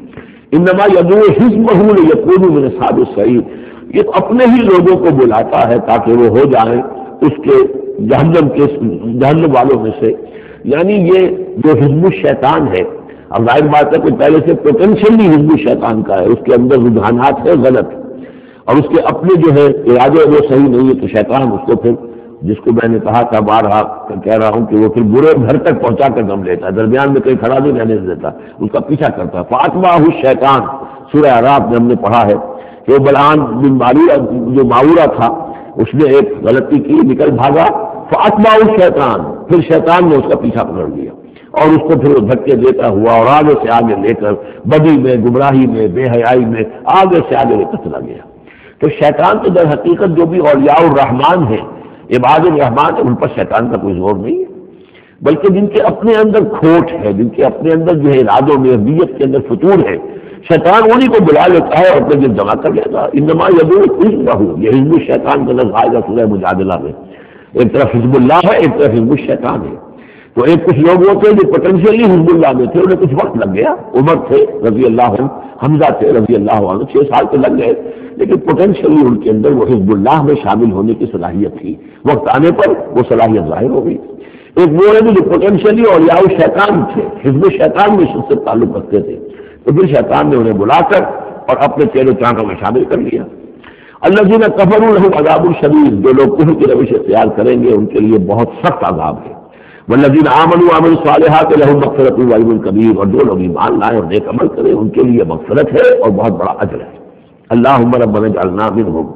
انما یدعو حزبہ لیکونوا من اصحاب السعیر، یہ اپنے ہی لوگوں کو بلاتا ہے تاکہ وہ ہو جائیں اس کے جہنم کے جہنم والوں میں سے. یعنی یہ جو حزب الشیطان ہے اب ظاہر بات ہے کہ پہلے سے پوٹینشلی حزب شیطان کا ہے، اس کے اندر رجحانات ہے غلط، اور اس کے اپنے جو ہے ارادے وہ صحیح نہیں ہے، تو شیطان اس کو پھر، جس کو میں نے کہا تھا بارہا کہہ رہا ہوں کہ وہ پھر برے گھر تک پہنچا کر دم لیتا ہے، درمیان میں کہیں کھڑا نہیں رہنے دیتا، اس کا پیچھا کرتا ہے۔ فَأَتْبَعَهُ الشَّيْطَانُ، سورہ اعراف میں ہم نے پڑھا ہے کہ وہ بلعام بن معورہ جو معورہ تھا اس نے ایک غلطی کی، نکل بھاگا، فَأَتْبَعَهُ الشَّيْطَانُ، پھر شیطان نے اس کا پیچھا پکڑ لیا اور اس کو پھر وہ دھکے دیتا ہوا اور آگے سے آگے لے کر بدی میں، گمراہی میں، بے حیائی میں آگے سے آگے لے کر چلا گیا۔ تو شیطان تو در حقیقت جو بھی اولیاء الرحمان ہیں، عباد الرحمان، ان پر شیطان کا کوئی زور نہیں ہے، بلکہ جن کے اپنے اندر کھوٹ ہے، جن کے اپنے اندر جو ہے ارادوں میں، نیت کے اندر فتور ہے، شیطان انہیں کو بلا لیتا ہے اور اپنے دل جمع کر لیتا ہے۔ انما یدعو حزبہ، یہ حزب الشیطان کا لفظ آئے گا سورہ مجادلہ میں، ایک طرف حزب اللہ ہے، ایک طرف حزب الشیطان ہے۔ تو ایک کچھ لوگ وہ تھے جو پوٹینشیلی حزب اللہ میں تھے، انہیں کچھ وقت لگ گیا، عمر تھے رضی اللہ عنہ، حمزہ تھے رضی اللہ عنہ، چھ سال تو لگ گئے، لیکن پوٹینشیلی ان کے اندر وہ حزب اللہ میں شامل ہونے کی صلاحیت تھی، وقت آنے پر وہ صلاحیت ظاہر ہو گئی۔ ایک وہ ہے جو پوٹینشیلی اولیاء شیطان تھے، حزب شیطان میں سے تعلق رکھتے تھے، تو پھر شیطان نے انہیں بلا کر اور اپنے چہرے چانٹوں میں شامل کر لیا۔ الذین کفروا لہم عذاب شدید، جو لوگ کفر کی روش اختیار کریں گے ان کے لیے بہت سخت عذاب ہے۔ والذین آمنوا وعملوا الصالحات لہم مغفرۃ واجر کبیر، اور جو لوگ ایمان لائیں اور نیک عمل کریں ان کے لیے مغفرت ہے اور بہت بڑا اجر ہے۔ اللہم ربنا اجعلنا منہم۔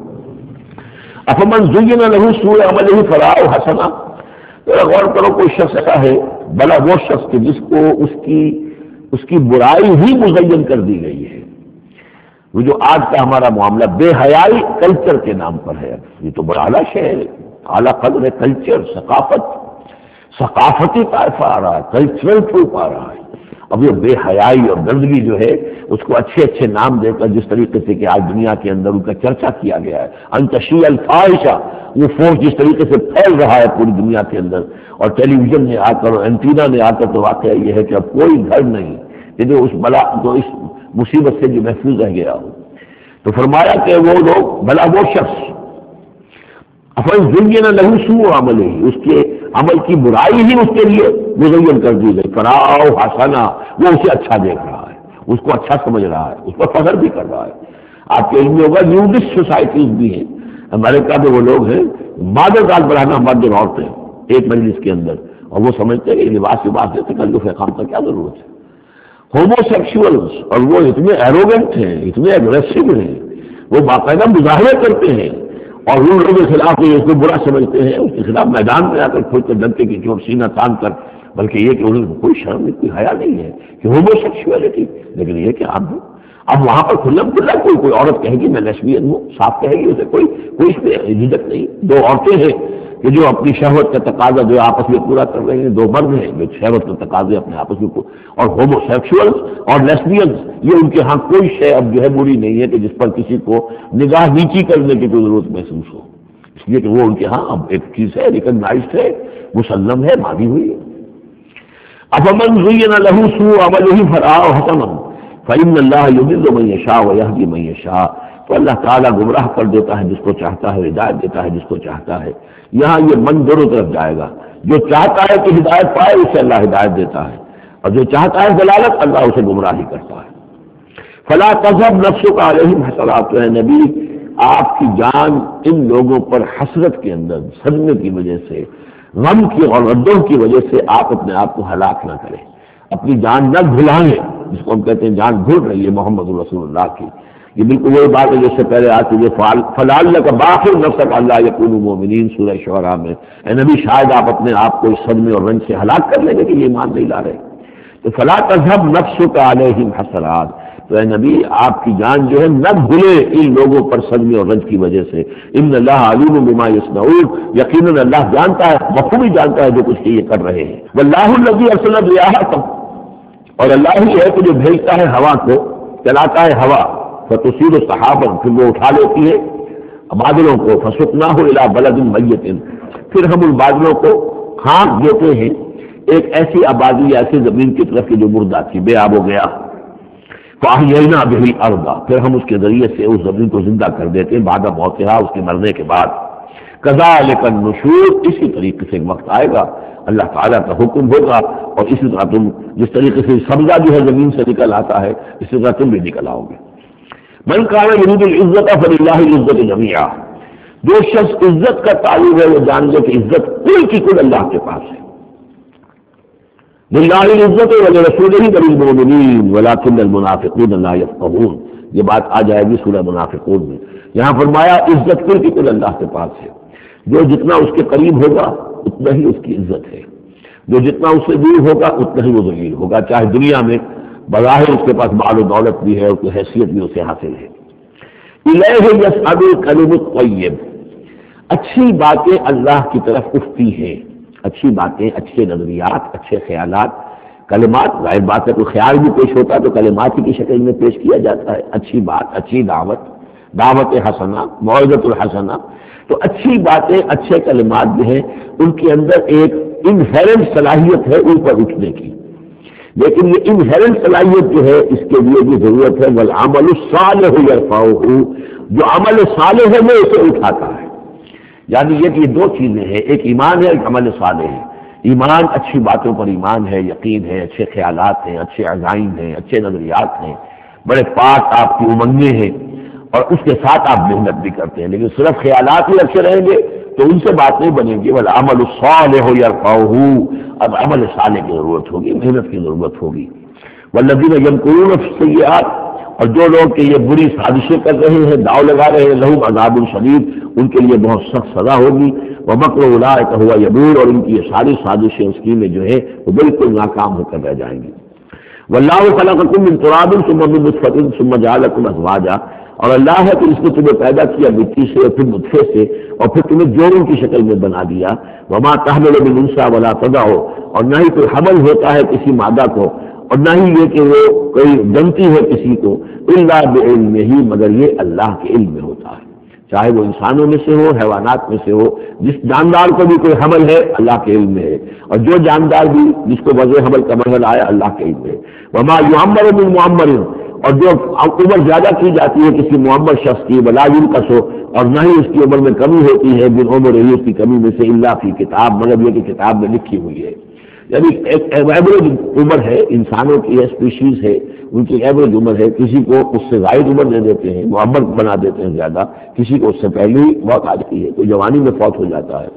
افمن زین لہ سوء عملہ فرآہ حسنا، ذرا غور کرو، کوئی شخص ایسا ہے بلا وہ شخص کہ جس کو اس کی اس کی برائی ہی مزین کر دی گئی ہے۔ وہ جو آج کا ہمارا معاملہ بے حیائی کلچر کے نام پر ہے، یہ تو بڑا اعلیٰ شے ہے، اعلیٰ قدر ہے، کلچر، ثقافت، ثقافتی طائفہ آ رہا ہے، کلچرل ٹروپ آ رہا ہے۔ اب یہ بے حیائی اور گندگی جو ہے اس کو اچھے اچھے نام دے کر جس طریقے سے کہ آج دنیا کے اندر ان کا چرچا کیا گیا ہے، انتشیع الفاحشہ، وہ فوج جس طریقے سے پھیل رہا ہے پوری دنیا کے اندر، اور ٹیلی ویژن نے آ کر اور اینٹینا نے آ کر، تو واقعہ یہ ہے کہ اب کوئی گھر نہیں کہ جو اس بلا جو اس مصیبت سے جو محفوظ رہ گیا ہو۔ تو فرمایا کہ وہ لوگ بلا وہ شخص افن زین لہ سوء عملہ، اس کے عمل کی برائی ہی اس کے لیے مزین کر دی گئی، فرآہ حسنا، وہ اسے اچھا دیکھ رہا ہے، اس کو اچھا سمجھ رہا ہے، اس پر فخر بھی کر رہا ہے۔ آپ کے علم میں ہوگا نیوڈسٹ سوسائٹیز بھی ہیں، امریکہ میں وہ لوگ ہیں مادر دال بڑھانا مرد اور عورتیں ایک مجلس کے اندر، اور وہ سمجھتے ہیں کہ لباس لباس سے تکلف خام کا کیا ضرورت ہے۔ ہومو سیکشولز، اور وہ اتنے ایروگنٹ ہیں، اتنے اگریسو ہیں، وہ باقاعدہ مظاہرے کرتے ہیں اور ان لوگوں کے خلاف اس کو برا سمجھتے ہیں، اس کے خلاف میدان میں آ کر کھل کر ڈنکے کی چوٹ سینہ تان کر، بلکہ یہ کہ انہیں کوئی شرم نہیں، کوئی حیا نہیں ہے کہ ہومو سیکشولیٹی، لیکن یہ کہ آپ اب وہاں پر کھلم کھلا کوئی کوئی عورت کہے گی میں لیسبین ہوں، صاف کہے گی، اسے کوئی کوئی اس میں جھجک نہیں۔ دو عورتیں ہیں کہ جو اپنی شہوت کا تقاضا جو آپس میں پورا کر رہے ہیں، دو مرد ہیں جو شہوت کا تقاضے اپنے آپس میں، اور ہومو سیکشول اور لیسبینز، یہ ان کے ہاں کوئی شے اب جو ہے بری نہیں ہے کہ جس پر کسی کو نگاہ نیچی کرنے کی کوئی ضرورت محسوس ہو، اس لیے کہ وہ ان کے ہاں اب ایک چیز ہے، ریکگنائزڈ ہے، مسلم ہے، مانی ہوئی ہے۔ افمن زین لہ سوء عملہ فرآہ حسنا فإن اللہ یضل من یشاء ویہدی من یشاء، تو اللہ تعالیٰ گمراہ کر دیتا ہے جس کو چاہتا ہے، ہدایت دیتا ہے جس کو چاہتا ہے۔ یہاں یہ من دونوں طرف جائے گا، جو چاہتا ہے کہ ہدایت پائے اسے اللہ ہدایت دیتا ہے، اور جو چاہتا ہے ضلالت اللہ اسے گمراہی کرتا ہے۔ فلا تذهب نفسك علیہم حسرات، تو اے نبی آپ کی جان ان لوگوں پر حسرت کے اندر، صدمے کی وجہ سے، غم کی اور ردوں کی وجہ سے آپ اپنے آپ کو ہلاک نہ کریں، اپنی جان نہ گھلائیں، جس کو ہم کہتے ہیں جان گھل رہی ہے محمد رسول اللہ کی۔ یہ بالکل وہی بات ہے جس سے پہلے آ چکی ہے، فلعلک باخع نفسک الا یکونوا مؤمنین، سورہ شعراء میں، اے نبی شاید آپ اپنے آپ کو اس صدمے اور رنج سے ہلاک کر لیں گے کہ یہ ایمان نہیں لا رہے۔ تو فلا تذهب نفسک علیہم حسرات، تو اے نبی آپ کی جان جو ہے نہ بھولے ان لوگوں پر صدمے اور رنج کی وجہ سے۔ ان اللہ علیم بما یصنعون، یقیناً اللہ جانتا ہے، بخوبی جانتا ہے جو کچھ یہ کر رہے ہیں۔ واللہ الذی ارسل الرياح، اور اللہ ہی ہے کہ جو بھیجتا ہے ہوا کو، چلاتا ہے ہوا، فتصیر السحابا، پھر وہ اٹھا لیتی ہے بادلوں کو، فسقناہ الی بلد میت، پھر ہم ان بادلوں کو ہانک دیتے ہیں ایک ایسی آبادی، ایسی زمین کی طرف کی جو مردہ تھی، بے آب و گیا، فاحیینا بہ الارض، پھر ہم اس کے ذریعے سے اس زمین کو زندہ کر دیتے ہیں بعد موتہا، اس کے مرنے کے بعد۔ کذالک النشور، اسی طریقے سے ایک وقت آئے گا اللہ تعالیٰ کا حکم ہوگا، اور اسی طرح تم جس طریقے سے سبزہ جو ہے زمین سے نکل آتا ہے اسی طرح تم بھی نکل آؤ گے۔ من کان یرید العزت فللہ العزت جمیعا، جو شخص عزت کا طالب ہے وہ جان لے کہ عزت کل کی کل اللہ کے پاس ہے۔ للہ العزت ولرسولہ وللمؤمنین ولکن المنافقین لا یفقہون، یہ بات آ جائے گی سورہ منافقون میں۔ یہاں فرمایا عزت کل کی کل اللہ کے پاس ہے، جو جتنا اس کے قریب ہوگا اتنا ہی اس کی عزت ہے، جو جتنا اس سے دور ہوگا اتنا ہی وہ ذلیل ہوگا، چاہے دنیا میں بظاہر اس کے پاس مال و دولت بھی ہے اور کوئی حیثیت بھی اسے حاصل ہے۔ الیہ یصعد الکلم الطیب، اچھی باتیں اللہ کی طرف اٹھتی ہیں، اچھی باتیں، اچھے نظریات، اچھے خیالات، کلمات، ظاہر بات ہے کوئی خیال بھی پیش ہوتا ہے تو کلمات ہی کی شکل میں پیش کیا جاتا ہے، اچھی بات، اچھی دعوت، دعوت حسنہ، موعظۃ الحسنہ، تو اچھی باتیں، اچھے کلمات جو ہیں ان کے اندر ایک انہیرنٹ صلاحیت ہے اوپر اٹھنے کی، لیکن یہ انہیرنٹ صلاحیت جو ہے اس کے لیے بھی ضرورت ہے والعمل الصالح یرفعہ، جو عمل صالح ہے وہ اسے اٹھاتا ہے۔ یعنی یہ کہ یہ دو چیزیں ہیں، ایک ایمان ہے، ایک عمل صالح ہے۔ ایمان اچھی باتوں پر ایمان ہے، یقین ہے، اچھے خیالات ہیں، اچھے عزائم ہیں، اچھے نظریات ہیں، بڑے پاک آپ کی امنگیں ہیں، اور اس کے ساتھ آپ محنت بھی کرتے ہیں، لیکن صرف خیالات ہی اچھے رہیں گے تو ان سے بات نہیں بنے گی۔ والعمل الصالح یرفعہ، اب عمل صالح کی ضرورت ہوگی، محنت کی ضرورت ہوگی۔ والذین یمکرون فی السیئات، اور جو لوگ کہ یہ بری سازشیں کر رہے ہیں، داؤ لگا رہے ہیں، لہم عذاب شدید، ان کے لیے بہت سخت سزا ہوگی۔ ومکر اولئک ھو یبور، اور ان کی یہ ساری سازشیں، اسکیمیں جو ہیں وہ بالکل ناکام ہو کر رہ جائیں گی۔ واللہ خلقکم من تراب ثم من نطفۃ ثم جعلکم ازواجا، اور اللہ ہے کہ اس نے تمہیں پیدا کیا مٹی سے اور پھر نطفے سے اور پھر تمہیں جوڑوں کی شکل میں بنا دیا۔ وما تحمل من انثى ولا تضع، اور نہ ہی کوئی حمل ہوتا ہے کسی مادہ کو، اور نہ ہی یہ کہ وہ کوئی جنتی ہے کسی کو، الا بعلمہ، مگر یہ اللہ کے علم میں ہوتا ہے، چاہے وہ انسانوں میں سے ہو، حیوانات میں سے ہو، جس جاندار کو بھی کوئی حمل ہے اللہ کے علم میں ہے، اور جو جاندار بھی جس کو وضع حمل کا مرحلہ آیا اللہ کے علم میں ہے۔ وما یعمر من معمر، اور جو عمر زیادہ کی جاتی ہے کسی معمر شخص کی، ولا ينقص، اور نہ ہی اس کی عمر میں کمی ہوتی ہے، من عمر ہی اس کی کمی میں سے، الا فی کتاب، مگر یہ کہ کتاب میں لکھی ہوئی ہے۔ یعنی ایک ایوریج عمر ہے، انسانوں کی اسپیشیز ہے، ان کی ایوریج عمر ہے، کسی کو اس سے زائد عمر دے دیتے ہیں، معمر بنا دیتے ہیں زیادہ، کسی کو اس سے پہلے ہی موت آ جاتی ہے، کوئی جوانی میں فوت ہو جاتا ہے۔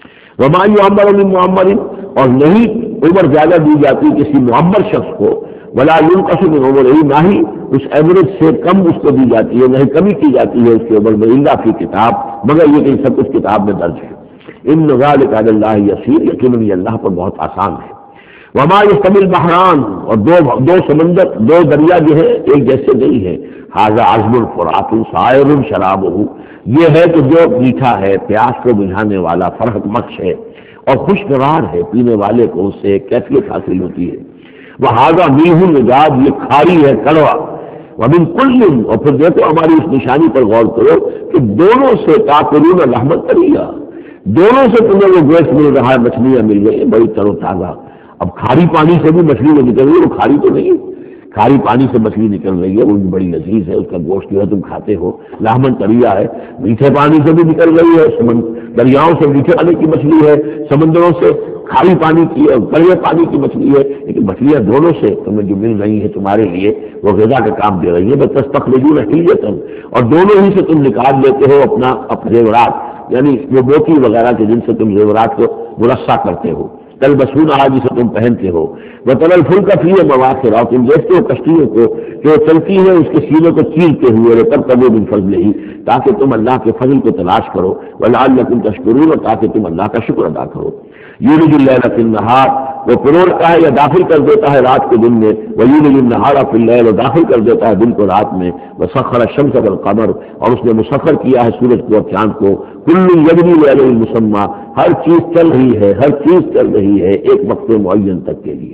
وما یعمر من معمر، اور نہیں عمر زیادہ دی جاتی کسی معمر شخص کو، ولا ينقص من عمرہ، نہ ہی اس ایوریج سے کم اس کو دی جاتی ہے، نہ ہی کمی کی جاتی ہے اس کے عمر میں، الا فی کتاب، مگر یہ کہ سب کچھ کتاب میں درج ہے۔ ان ذلک علی اللہ یسیر، یقیناً یہ اللہ پر بہت آسان ہے۔ وما یستوی البحران، اور دو دو سمندر، دو دریا جو ہے ایک جیسے نہیں ہے۔ ھذا عذب فرات سائر شرابہ، یہ ہے کہ جو میٹھا ہے، پیاس کو بجھانے والا، فرحت بخش ہے اور خوشگوار ہے، پینے والے کو اس سے کیفیت حاصل ہوتی ہے۔ وھذا میہ نجاد، یہ کھاری ہے، کڑوا۔ ومن کل، اور پھر دیکھو ہماری اس نشانی پر غور کرو کہ دونوں سے تاکلون لحما طریا، دونوں سے تمہیں وہ گوشت مل رہا ہے، مچھلیاں مل گئی بڑی تر و تازہ۔ اب کھاری پانی سے بھی مچھلی جو نکل رہی ہے وہ کھاری تو نہیں، کھاری پانی سے مچھلی نکل رہی ہے، وہ بھی بڑی لذیذ ہے، اس کا گوشت جو ہے تم کھاتے ہو، لحمن طریا ہے۔ میٹھے پانی سے بھی نکل رہی ہے، دریاؤں سے میٹھے پانی کی مچھلی ہے، سمندروں سے کھاری پانی کی اور کڑوے پانی کی مچھلی ہے، لیکن مچھلیاں دونوں سے تمہیں جو مل رہی ہیں تمہارے لیے وہ غذا کا کام دے رہی ہے۔ بس تستخرجون حلیۃ، اور دونوں ہی سے تم نکال لیتے ہو اپنا اپنے زیورات، یعنی وہ موتی وغیرہ کے جن سے تم زیورات کو مرصع کرتے ہو، تلبسون آج سے تم پہنتے ہو۔ وترى الفلك فيه مواخر، اور تم دیکھتے ہو کشتیوں کو جو چلتی ہے اس کے سینے کو چیرتے ہوئے، لتبتغوا من فضله، تاکہ تم اللہ کے فضل کو تلاش کرو، ولعلکم تشکرون، اور تاکہ تم اللہ کا شکر ادا کرو۔ یولج اللیل فی النہار، وہ پروڑتا ہے یا داخل کر دیتا ہے رات کو دن میں، ویولج النہار فی اللیل، اور داخل کر دیتا ہے دن کو رات میں، وسخر الشمس والقمر، اور اس نے مسخر کیا ہے سورج کو اور چاند کو، کل یجری لاجل مسمى، ہر چیز چل رہی ہے، ہر چیز چل رہی ہے ایک وقت معین تک کے لیے۔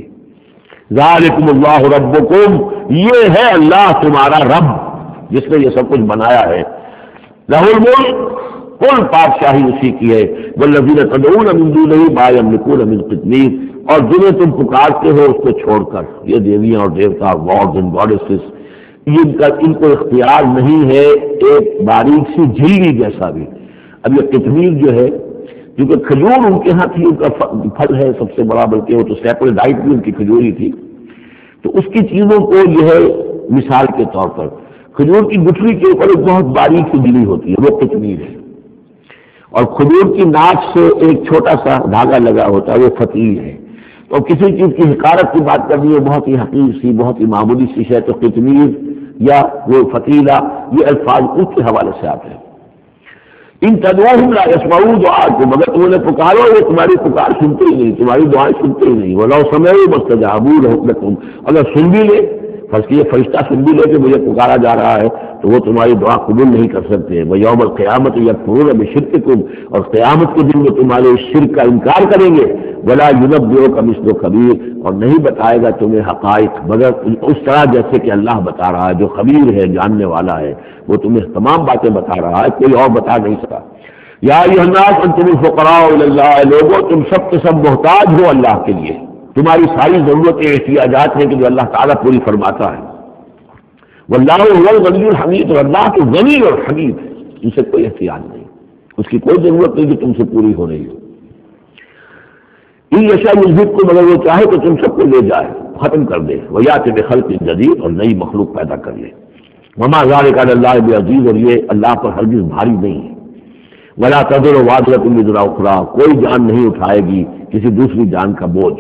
ذالکم اللہ ربکم، یہ ہے اللہ تمہارا رب جس نے یہ سب کچھ بنایا ہے۔ لہ الملک، کل بادشاہی اسی کی ہے۔ والذین تدعون من دونہ ما یملکون من قطمیر، اور جنہیں تم پکارتے ہو اس کو چھوڑ کر، یہ دیویاں اور دیوتا، گاڈز اینڈ گاڈیسز، ان کا ان کو اختیار نہیں ہے ایک باریک سی جھلی جیسا بھی۔ اب یہ قطمیر جو ہے کیونکہ کھجور ان کے ہاں تھی، ان کا پھل ہے سب سے بڑا، بلکہ وہ تو سیپریٹ ڈائٹ بھی ان کی کھجور ہی تھی. تو اس کی چیزوں کو جو ہے مثال کے طور پر کھجور کی گٹھلی کے اوپر ایک بہت باریک سی گلی ہوتی ہے، وہ قطمیر ہے، اور کھجور کی ناک سے ایک چھوٹا سا دھاگا لگا ہوتا ہے، وہ فتیل ہے. تو کسی چیز کی حقارت کی بات کرنی ہے، بہت ہی حقیر سی، بہت ہی معمولی سی ہے، تو قطمیر یا وہ فتیلہ، یہ الفاظ اس کے حوالے سے آتے ہیں. ان تدعوہم لا یسمعوا دعاءکم، مگر تم انہیں پکارو وہ تمہاری پکار سنتے ہی نہیں، تمہاری دعائیں سنتے ہی نہیں. ولو سمعوا ما استجابوا لکم، اگر سن بھی لے، فرض کیے فرشتہ سن بھی لے کہ مجھے پکارا جا رہا ہے، تو وہ تمہاری دعا قبول نہیں کر سکتے. ویوم القیامت یکفرون بشرککم، اور قیامت کے دن میں تمہارے شرک کا انکار کریں گے. ولا ینبئک مثل خبیر، اور نہیں بتائے گا تمہیں حقائق مگر اس طرح جیسے کہ اللہ بتا رہا ہے، جو خبیر ہے، جاننے والا ہے، وہ تمہیں تمام باتیں بتا رہا ہے، کوئی اور بتا نہیں سکا. یا ایھا الناس انتم الفقراء الی اللہ، لوگوں تم سب کے سب محتاج ہو اللہ کے لیے، تمہاری ساری ضرورتیں احتیاجات ہیں کہ جو اللہ تعالیٰ پوری فرماتا ہے. واللہ هو الغنی الحمید، اور اللہ تو غنی اور حمید ہے، ان سے کوئی احتیاج نہیں، اس کی کوئی ضرورت نہیں کہ تم سے پوری ہو رہی ہو. ان یشاء یذہبکم، اگر وہ چاہے تو تم سب کو لے جائے، ختم کر دے. ویأتی بخلق جدید، اور نئی مخلوق پیدا کر لے. وما ذلک علی اللہ بعزیز، اور یہ اللہ پر ہرگز بھاری نہیں ہے. ولا تزر وازرۃ وزر اخری، کوئی جان نہیں اٹھائے گی کسی دوسری جان کا بوجھ.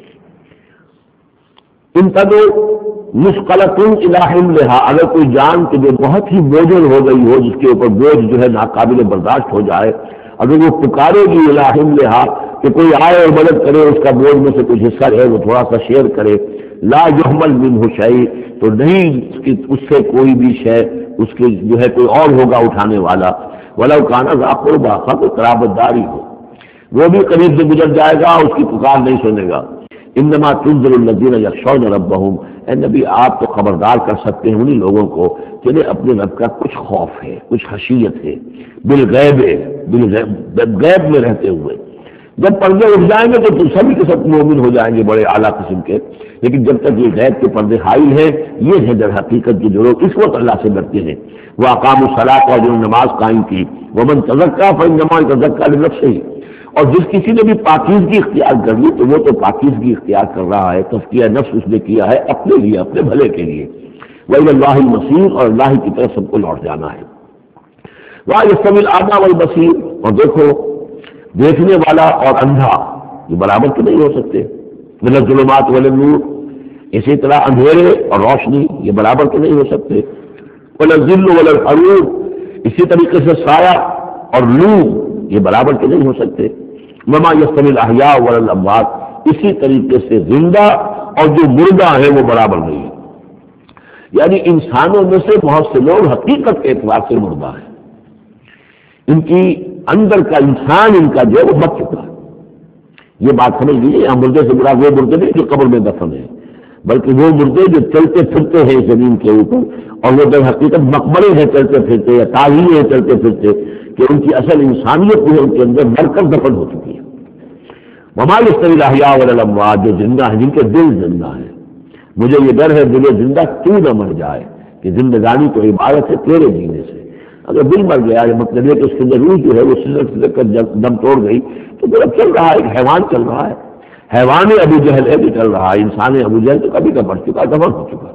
ان تدو مثقلۃ الی حملھا، اگر کوئی جان کہ جو بہت ہی بوجھل ہو گئی ہو، جس کے اوپر بوجھ جو ہے ناقابل برداشت ہو جائے، اگر وہ پکارے گی الی حملھا کہ کوئی آئے اور مدد کرے، اس کا بوجھ میں سے کچھ حصہ ہے وہ تھوڑا سا شیئر کرے، لا یحمل منہ شیء، تو نہیں اس سے کوئی بھی شے، اس کے جو ہے کوئی اور ہوگا اٹھانے والا. ولو کان ذا قربى، کوئی قرابت داری ہو، وہ بھی قریب سے گزر جائے گا، اس کی پکار نہیں سنے گا. انما تنذر الذین یخشون ربهم، اے نبی آپ تو خبردار کر سکتے ہیں انہی لوگوں کو جنہیں اپنے رب کا کچھ خوف ہے، کچھ خشیت ہے، بالغیب ہے، بالغیب غیب میں رہتے ہوئے. جب پردے اٹھ جائیں گے تو تم سبھی کے سب مومن ہو جائیں گے بڑے اعلیٰ قسم کے، لیکن جب تک یہ غیب کے پردے حائل ہیں، یہ ہے در حقیقت کی جو لوگ اس وقت اللہ سے ڈرتے ہیں. وہ اقاموا الصلاۃ، اور جنہوں نے نماز قائم کی. ومن تزکیٰ فانما یتزکیٰ لنفسہ، اور جس کسی نے بھی پاکیزگی اختیار کر لی تو وہ تو پاکیزگی اختیار کر رہا ہے، تزکیہ نفس اس نے کیا ہے اپنے لیے، اپنے بھلے کے لیے. وإلی اللہ المصیر، اور اللہ کی طرف سب کو لوٹ جانا ہے. لا یستوی الاعمی والبصیر، اور دیکھو دیکھنے والا اور اندھا یہ برابر تو نہیں ہو سکتے. من الظلمات ولی النور، اسی طرح اندھیرے اور روشنی یہ برابر تو نہیں ہو سکتے. ولا الظل ولا الحرور، اسی طریقے سے سایہ اور لو یہ برابر تو نہیں ہو سکتے. وما یستوی الاحیاء ولا الاموات، اسی طریقے سے زندہ اور جو مردہ ہے وہ برابر نہیں. یعنی انسانوں میں سے بہت سے لوگ حقیقت کے اعتبار سے مردہ ہیں، ان کی اندر کا انسان ان کا جو ہے وہ مر چکا ہے. یہ بات سمجھ لیجیے، یہاں مردے سے برا وہ مردے نہیں جو قبر میں دفن ہے، بلکہ وہ مردے جو چلتے پھرتے ہیں زمین کے اوپر، اور وہ در حقیقت مقبرے ہیں چلتے پھرتے، یا تاغیر ہیں چلتے پھرتے، کہ ان کی اصل انسانیت جو ہے ان کے اندر مر کر دفن ہو چکی ہے. وما یستوی الاحیاء ولا الاموات، جو زندہ ہیں جن کے دل زندہ ہیں. مجھے یہ ڈر ہے دل زندہ کیوں نہ مر جائے، کہ زندگانی تو عبادت ہے تیرے جینے سے. اگر دل مر گیا یہ مطلب ہے کہ اس کے اندر روح جو ہے وہ سلک سلک کر دم توڑ گئی، تو پھر اب چل رہا ہے، ایک حیوان چل رہا ہے. حیوان ابو جہل ہے بھی چل رہا ہے، انسان ابو جہل تو کبھی کا مر چکا، دفن ہو چکا.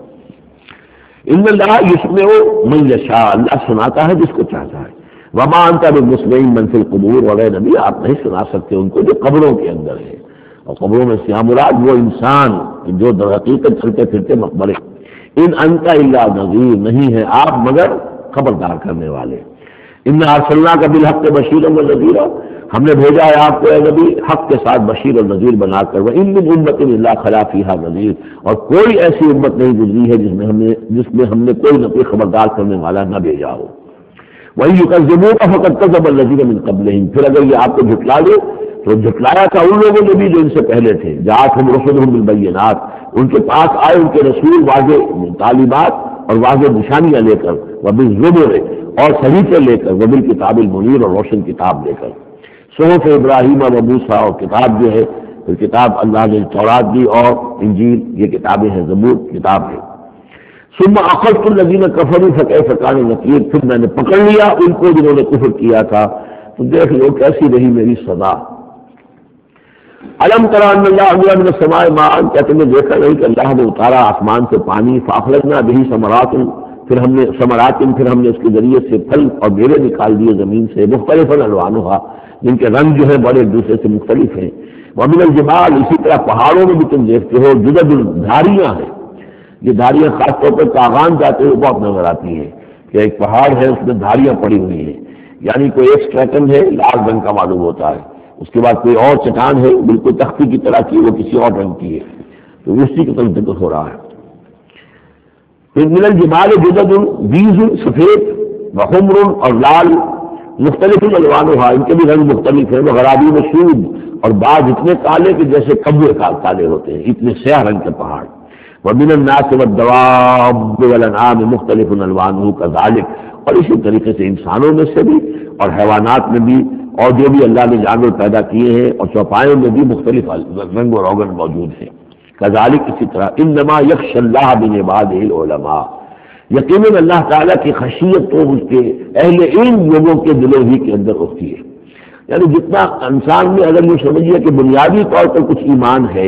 ان اللہ یسمع من یشاء، اللہ سناتا ہے جس کو چاہتا ہے. وما انت بمسمع من فی القبور، وغیرہ نبی آپ نہیں سنا سکتے ان کو جو قبروں کے اندر ہے. اور قبروں میں سے مراد وہ انسان جو در حقیقت چلتے پھرتے مقبرے. ان انت الا نذیر، نہیں ہے آپ مگر خبردار کرنے والے. ان ارسلناک بالحق بشیرا ونذیرا، ہم نے بھیجا ہے آپ کو اے نبی حق کے ساتھ بشیر اور نذیر بنا کر. وان من امۃ الا خلا فیہا نذیر، اور کوئی ایسی امت نہیں گزری ہے جس میں ہم نے جس میں ہم نے کوئی نہ کوئی خبردار کرنے والا نہ بھیجا ہو. وَإِن يُكَذِّبُوكَ فَقَدْ كَذَّبَ الَّذِينَ مِن قَبْلِهِمْ، پھر اگر یہ آپ کو جھٹلا دے تو جھٹلایا تھا ان لوگوں نے بھی جو ان سے پہلے تھے. جاءتهم رسلهم بالبينات، ان کے پاس آئے ان کے رسول واضح تعلیمات اور واضح نشانیاں لے کر، وبالزبر، اور صحیفے لے کر، وبالکتاب المنیر، اور روشن کتاب لے کر. صحف ابراہیم و موسیٰ، اور کتاب جو ہے پھر کتاب اللہ نے تورات دی اور انجیل، یہ کتابیں ہیں، زبور کتاب ہے. ثم اخذت الذین کفروا فکیف کان نکیر، پھر میں نے پکڑ لیا ان کو جنہوں نے کفر کیا تھا، تو دیکھ لو کیسی رہی میری سزا. علم تری ان اللہ انزل من السماء ماء، کیا تم نے دیکھا نہیں کہ اللہ نے اتارا آسمان سے پانی، فاخرجنا به ثمرات، پھر ہم نے ثمرات پھر ہم نے اس کے ذریعے سے پھل اور میوے نکال دیے زمین سے، مختلف الوانھا، جن کے رنگ جو ہے بڑے ایک دوسرے سے مختلف ہیں. ومن الجبال، اسی طرح پہاڑوں میں بھی تم دیکھتے ہو جدد دھاریاں ہیں. یہ دھاریاں خاص طور پر کاغان جاتے ہوئے بہت نظر آتی ہیں کہ ایک پہاڑ ہے اس میں دھاریاں پڑی ہوئی ہیں، یعنی کوئی ایک سٹریٹن ہے لال رنگ کا معلوم ہوتا ہے، اس کے بعد کوئی اور چٹان ہے بالکل تختی کی طرح کی، وہ کسی اور رنگ کی ہے، تو اسی کی طرف ذکر ہو رہا ہے. پھر من الجبال جدد بیض، سفید، وحمر اور لال، مختلف الوانھا، ان کے بھی رنگ مختلف ہیں، وغرابیب سود، اور بعض اتنے کالے کہ جیسے کبوے کالے ہوتے ہیں، اتنے سیاہ رنگ کے پہاڑ. ومن الناس والدواب والانعام مختلف الوانہ کذالک، اور اسی طریقے سے انسانوں میں سے بھی اور حیوانات میں بھی، اور جو بھی اللہ نے جانور پیدا کیے ہیں اور چوپایوں میں بھی مختلف رنگ و روغن موجود ہیں. کذالک، اسی طرح. انما یخشی اللہ من عبادہ العلماء، یقیناً اللہ تعالیٰ کی خشیت تو اس کے اہل علم لوگوں کے دلوں ہی کے اندر ہوتی ہے. یعنی جتنا انسان میں اگر یہ سمجھیے کہ بنیادی طور پر کچھ ایمان ہے،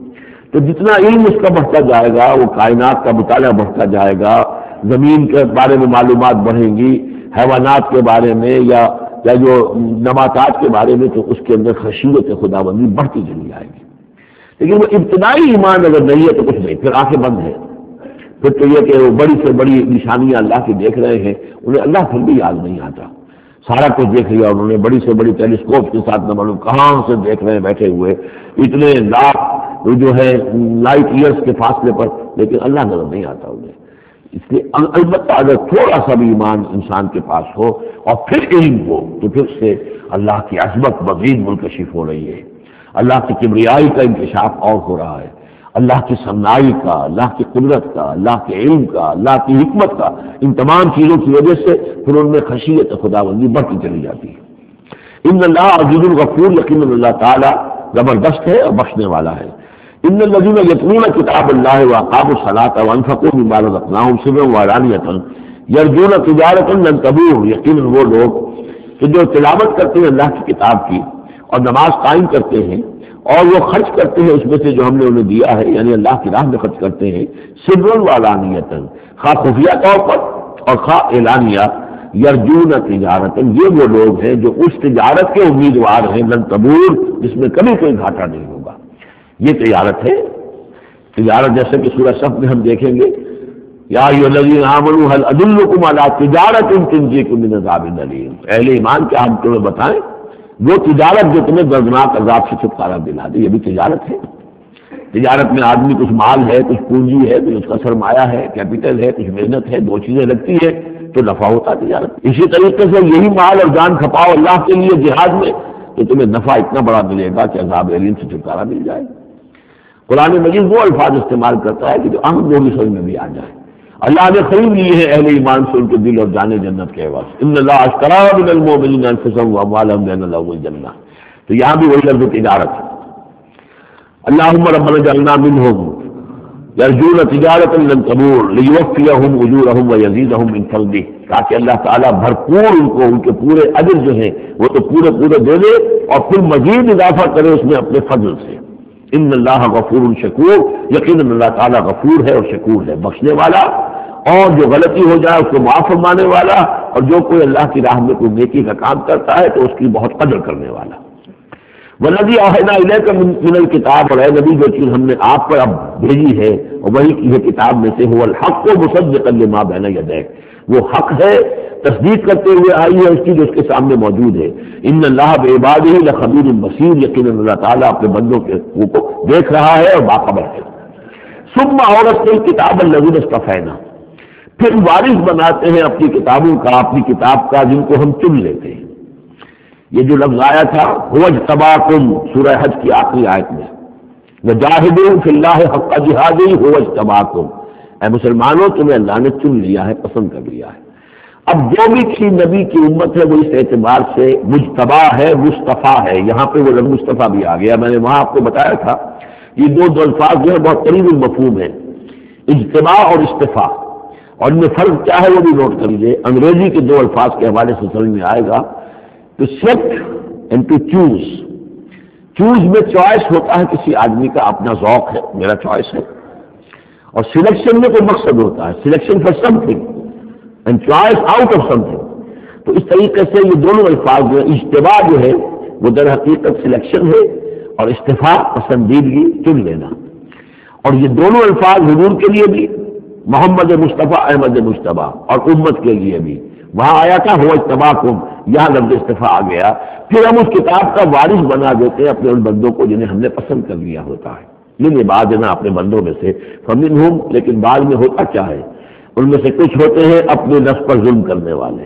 تو جتنا علم اس کا بڑھتا جائے گا، وہ کائنات کا مطالعہ بڑھتا جائے گا، زمین کے بارے میں معلومات بڑھیں گی، حیوانات کے بارے میں یا یا جو نباتات کے بارے میں، تو اس کے اندر خشیت خداوندی بڑھتی چلی جائے گی. لیکن وہ ابتدائی ایمان اگر نہیں ہے تو کچھ نہیں، پھر آنکھیں بند ہیں. پھر تو یہ کہ وہ بڑی سے بڑی نشانیاں اللہ کی دیکھ رہے ہیں، انہیں اللہ پھر بھی یاد نہیں آتا. سارا کچھ دیکھ لیا انہوں نے، بڑی سے بڑی ٹیلیسکوپ کے ساتھ نہ معلوم کہاں سے دیکھ رہے ہیں بیٹھے ہوئے، اتنے لاکھ جو ہے لائٹ ایئرس کے فاصلے پر، لیکن اللہ نظر نہیں آتا انہیں. اس لیے البتہ اگر تھوڑا سا بھی ایمان انسان کے پاس ہو اور پھر علم ہو، تو پھر سے اللہ کی عظمت مزید منکشف ہو رہی ہے، اللہ کی کبریائی کا انکشاف اور ہو رہا ہے، اللہ کی صنائی کا، اللہ کی قدرت کا، اللہ کے علم کا، اللہ کی حکمت کا، ان تمام چیزوں کی وجہ سے پھر ان میں خشیت خداوندی بڑھتی چلی جاتی ہے. ان اللہ عزیز الغفور، یقیناً اللہ تعالیٰ زبردست ہے اور بخشنے والا ہے. ان الذین یتلون کتاب اللہ واقاموا الصلاۃ وانفقوا مما رزقناہم سرا وعلانیۃ یرجون تجارۃ لن تبور، یقیناً وہ لوگ کہ جو تلاوت کرتے ہیں اللہ کی کتاب کی اور نماز قائم کرتے ہیں اور وہ خرچ کرتے ہیں اس میں سے جو ہم نے انہیں دیا ہے، یعنی اللہ کی راہ میں خرچ کرتے ہیں، سرا وعلانیۃ، خواہ خفیہ طور پر اور خواہ اعلانیہ. یرجون تجارت، یہ وہ لوگ ہیں جو اس تجارت کے امیدوار ہیں، لن تبور، جس میں کبھی کوئی گھاٹا نہیں ہوگا. یہ تجارت ہے. تجارت جیسے کہ سورہ صف میں ہم دیکھیں گے، یا ایھا الذین آمنوا هل ادلکم علی تجارۃ تنجیکم من عذاب الیم، اہل ایمان کیا ہم تمہیں بتائیں وہ تجارت جو تمہیں دردناک عذاب سے چھٹکارا دلا دے. یہ بھی تجارت ہے. تجارت میں آدمی کچھ مال ہے، کچھ پونجی ہے، کچھ اس کا سرمایہ ہے، کیپٹل ہے، کچھ محنت ہے، دو چیزیں لگتی ہے تو نفع ہوتا ہے تجارت. اسی طریقے سے یہی مال اور جان کھپاؤ اللہ کے لیے جہاد میں تو تمہیں نفع اتنا بڑا ملے گا کہ عذاب الیم سے چھٹکارا مل جائے. قرآن مجید وہ الفاظ استعمال کرتا ہے کہ جو عام لوگوں سمجھ میں بھی آ جائے. اللہ نے خرید لیے ہیں اہل ایمان سے ان کے دل اور جانے جنت کے عوض. ان اللہ اشتری من المؤمنین انفسهم واموالهم بان لهم الجنہ، تو یہاں بھی وہی لفظ تجارت ہے. اللهم ربنا اجعلنا منهم یرجون تجارۃ لن تبور لیوفیہم اجورہم ویزیدہم من فضلہ، تاکہ اللہ تعالیٰ بھرپور ان کو ان کے پورے اجر جو ہیں وہ تو پورے پورے دے دے اور پھر مزید اضافہ کرے اس میں اپنے فضل سے. ان اللہ غفور شکور، یقیناً اللہ تعالیٰ غفور ہے اور شکور ہے، بخشنے والا، اور جو غلطی ہو جائے اس کو معاف فرمانے والا، اور جو کوئی اللہ کی راہ میں کوئی نیکی کا کام کرتا ہے تو اس کی بہت قدر کرنے والا. والذی اوحینا الیک من الکتاب، اور اے نبی جو چیز ہم نے آپ پر اب بھیجی ہے اور وہی کی ہے کتاب میں سے، هو الحق مصدقا لما بین یدیک، وہ حق ہے تصدیق کرتے ہوئے آئی ہے اس کی جو اس کے سامنے موجود ہے. ان اللہ بعبادہ لخبیر بصیر، یقیناً اللہ تعالیٰ اپنے بندوں کے کو دیکھ رہا ہے اور باخبر ہے. ثم اورثنا الکتاب الذین اصطفینا، پھر وارث بناتے ہیں اپنی کتابوں کا، اپنی کتاب کا جن کو ہم چن لیتے ہیں. یہ جو لفظ آیا تھا هو اجتباکم سورہ حج کی آخری آیت میں، وجاہدوا فی اللہ حق جہادہ هو اجتباکم، اے مسلمانوں تمہیں اللہ نے چن لیا ہے، پسند کر لیا ہے. اب جو بھی کسی نبی کی امت ہے وہ اس اعتبار سے مجتبی ہے، مصطفیٰ ہے. یہاں پہ وہ لفظ مصطفیٰ بھی آ گیا. میں نے وہاں آپ کو بتایا تھا یہ دو دو الفاظ جو ہے بہت قریب المفہوم ہے، اجتباء اور استفاء، اور ان میں فرق کیا ہے وہ بھی نوٹ کر لیجیے. انگریزی کے دو الفاظ کے حوالے سے سمجھ میں آئے گا. To set and to choose. Choose میں چوائس ہوتا ہے کسی آدمی کا اپنا ذوق ہے، میرا چوائس ہے، اور سلیکشن میں کوئی مقصد ہوتا ہے، selection for something and choice out of something. تو اس طریقے سے یہ دونوں الفاظ جو ہے، اجتباء جو ہے وہ در حقیقت سلیکشن ہے، اور استفاء پسندیدگی چن لینا. اور یہ دونوں الفاظ حضور کے لیے بھی، محمد مصطفیٰ احمد مجتبیٰ، اور امت کے لیے بھی. وہاں آیا تھا ہوا اجتباکم، یہاں لفظ استفاء آ گیا. پھر ہم اس کتاب کا وارث بنا دیتے ہیں اپنے ان بندوں کو جنہیں ہم نے پسند کر لیا ہوتا ہے. یہ بات ہے نا اپنے بندوں میں سے فمنہم، لیکن بعد میں ہوتا کیا ہے، ان میں سے کچھ ہوتے ہیں اپنے نفس پر ظلم کرنے والے،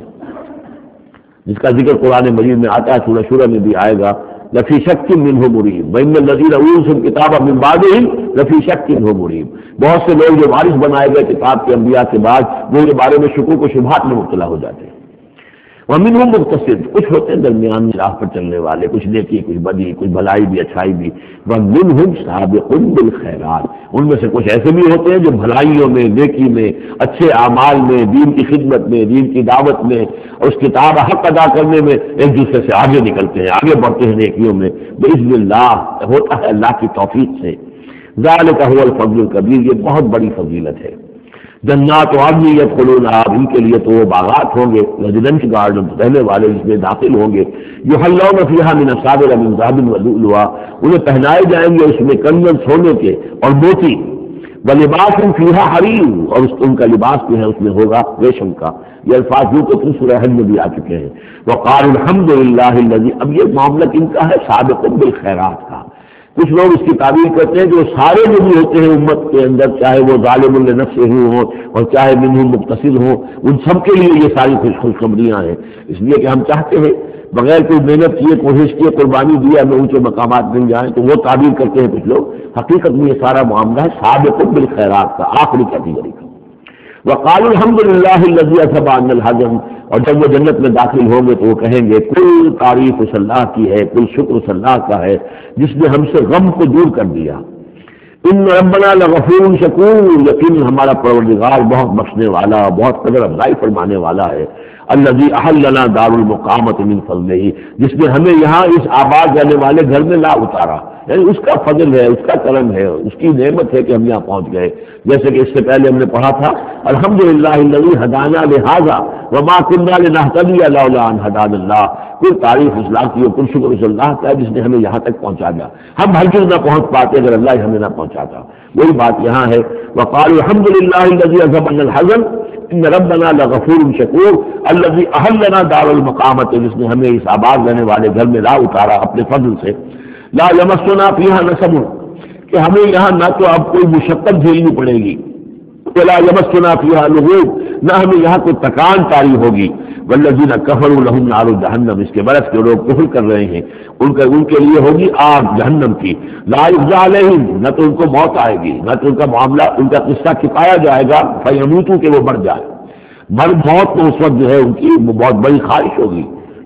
جس کا ذکر قرآن مجید میں آتا ہے، سورہ شورى میں بھی آئے گا. لفی شک منہ مریب وان الذین اوتوا الکتاب من بعدہم لفی شک منہ مریب. بہت سے لوگ جو وارث بنائے گئے کتاب کے انبیاء کے بعد، وہ کے بارے میں شکوک و شبہات میں مبتلا ہو جاتے ہیں. ومنہم مقتصد، کچھ ہوتے ہیں درمیان میں راہ پر چلنے والے، کچھ نیکی کچھ بدی، کچھ بھلائی بھی اچھائی بھی. ومنہم سابق بالخیرات، ان میں سے کچھ ایسے بھی ہوتے ہیں جو بھلائیوں میں، نیکی میں، اچھے اعمال میں، دین کی خدمت میں، دین کی دعوت میں اور اس کتاب حق ادا کرنے میں ایک دوسرے سے آگے نکلتے ہیں، آگے بڑھتے ہیں نیکیوں میں. باذن اللہ، ہوتا ہے اللہ کی توفیق سے. ذالک هو الفضل الکبیر، یہ بہت بڑی فضیلت ہے. جنات عدن یدخلونها، ان کے لیے تو وہ باغات ہوں گے، ریزیڈنٹ گارڈن رہنے والے اس میں داخل ہوں گے. یحلون فیہا من اساور من ذهب ولؤلؤا، انہیں پہنائے جائیں گے اس میں کنگن سونے کے اور موتی. ولباس فیہا حریر، اور اس ان کا لباس جو ہے اس میں ہوگا ریشم کا. یہ الفاظ جو تو سورہ حج میں بھی آ چکے ہیں. وقالوا الحمد للہ الذی، اب یہ معاملہ کن کا ہے؟ سابق بالخیرات کا. کچھ لوگ اس کی تعبیر کرتے ہیں جو سارے جو بھی ہوتے ہیں امت کے اندر، چاہے وہ ظالم لنفسہ ہوں اور چاہے منہم مقتصد ہوں، ان سب کے لیے یہ ساری خوشخبریاں ہیں. اس لیے کہ ہم چاہتے ہیں بغیر کوئی محنت کیے، کوشش کیے، قربانی دی، ہمیں اونچے مقامات مل جائیں، تو وہ تعبیر کرتے ہیں کچھ لوگ. حقیقت میں یہ سارا معاملہ ہے سابق بالخیرات کا، آخری کیٹیگری کا. وقالوا الحمد للہ الذی اذھب عنا الحزن، اور جب وہ جنت میں داخل ہوں گے تو وہ کہیں گے کل تعریف اس اللہ کی ہے، کل شکر اس اللہ کا ہے جس نے ہم سے غم کو دور کر دیا. ان ربنا لغفور شکور، یقین ہمارا پروردگار بہت بخشنے والا، بہت قدر افزائی فرمانے والا ہے. الذی احلنا دار المقامۃ من فضلہ، جس نے ہمیں یہاں اس آباد رہنے والے گھر میں لا اتارا، یعنی اس کا فضل ہے، اس کا کرم ہے، اس کی نعمت ہے کہ ہم یہاں پہنچ گئے. جیسے کہ اس سے پہلے ہم نے پڑھا تھا الحمدللہ الذی ہدانا لہذا وما كنا لنهتدی لولا ان هدانا اللہ. کل تعریف اس اللہ کی اور کل شکر اس اللہ کا ہے جس نے ہمیں یہاں تک پہنچا دیا. ہم ہرگز نہ پہنچ پاتے اگر اللہ ہمیں نہ پہنچاتا. وہی بات یہاں ہے. وقالوا الحمدللہ الذی اذھب عنا الحزن ان ربنا لغفور شکور الذی احلنا دار المقامۃ، جس نے ہمیں اس آباد رہنے والے گھر میں لا اتارا اپنے فضل سے. لا یمسنا فیہا نصب، کہ ہمیں یہاں نہ تو اب کوئی مشقت جھیلنی پڑے گی، ولا یمسنا فیہا لغوب، نہ ہمیں یہاں کوئی تکان طاری ہوگی. والذین کفروا لہم نار جہنم، اس کے برعکس جو لوگ کفر کر رہے ہیں ان کا ان کے لیے ہوگی آگ جہنم کی. لا یقضی علیہم، نہ تو ان کو موت آئے گی، نہ تو ان کا معاملہ، ان کا قصہ کھپایا جائے گا فیموتوا، کہ وہ مر جائے. مر موت تو اس وقت جو ہے ان کی بہت بڑی خواہش ہوگی.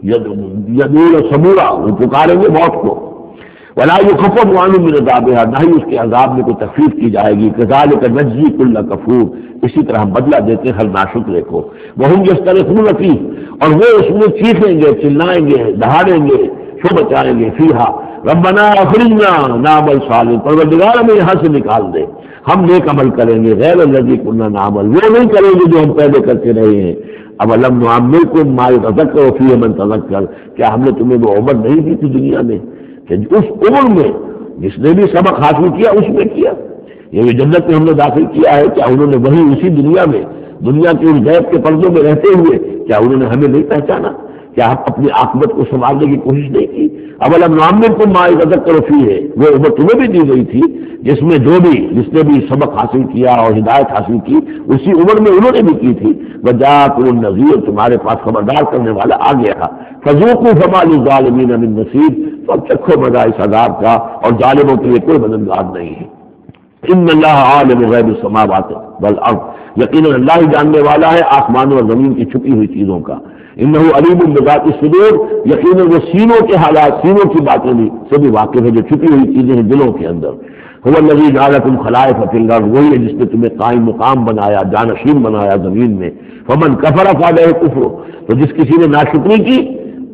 یدور سمورا، وہ پکاریں گے موت کو. ولا یخفف عنہم من عذابها، نہ ہی اس کے عذاب میں کوئی تخفیف کی جائے گی. کذالک نجزی کل کفور، اسی طرح ہم بدلہ دیتے ہیں ہر ناشکرے کو. وہم یسترخون فیہ، اور وہ اس میں چیخیں گے، چلائیں گے، دہاڑیں گے، شو بچائیں گے. فیہا ربنا اخرجنا نعمل صالحا، پروردگار ہمیں یہاں سے نکال دے، ہم نیک عمل کریں گے غیر الذی کنا نعمل، وہ نہیں کریں گے جو ہم پہلے کرتے رہے ہیں. اولم نعمرکم ما یتذکر فیہ من تذکر، کیا ہم نے تمہیں وہ عمر نہیں دی تھی دنیا میں کہ اس عمر میں جس نے بھی سبق حاصل کیا اس میں کیا. یہ جنت میں ہم نے داخل کیا ہے، کیا انہوں نے وہی اسی دنیا میں، دنیا کے اس غیب کے پردوں میں رہتے ہوئے کیا انہوں نے ہمیں نہیں پہچانا؟ کیا ہم اپنی عاقبت کو سنبھالنے کی کوشش نہیں کی؟ اولم نعمرکم ما یتذکر فیہ، وہ عمر تمہیں بھی دی گئی تھی جس میں جو بھی جس نے بھی سبق حاصل کیا اور ہدایت حاصل کی اسی عمر میں انہوں نے بھی کی تھی. وجاءکم النذیر، تمہارے پاس خبردار کرنے والا آ گیا. فذوقوا فما للظالمین من نصیر، تو اب چکھو مزہ اس عذاب کا، اور ظالموں کے لیے کوئی مددگار نہیں ہے. ان اللہ عالم غیب السماوات والارض، یقیناً اللہ ہی جاننے والا ہے آسمانوں اور زمین کی چھپی ہوئی چیزوں کا. انہ علیم بذات الصدور، یقیناً وہ سینوں کے حالات، سینوں کی باتیں بھی سے بھی واقف ہے جو چھپی ہوئی چیزیں ہیں دلوں کے اندر. هو الذی جعلکم خلائف فی الارض، وہی ہے جس نے تمہیں قائم مقام بنایا، جانشین بنایا زمین میں. فمن کفر فعلیہ کفر، تو جس کسی نے ناشکری کی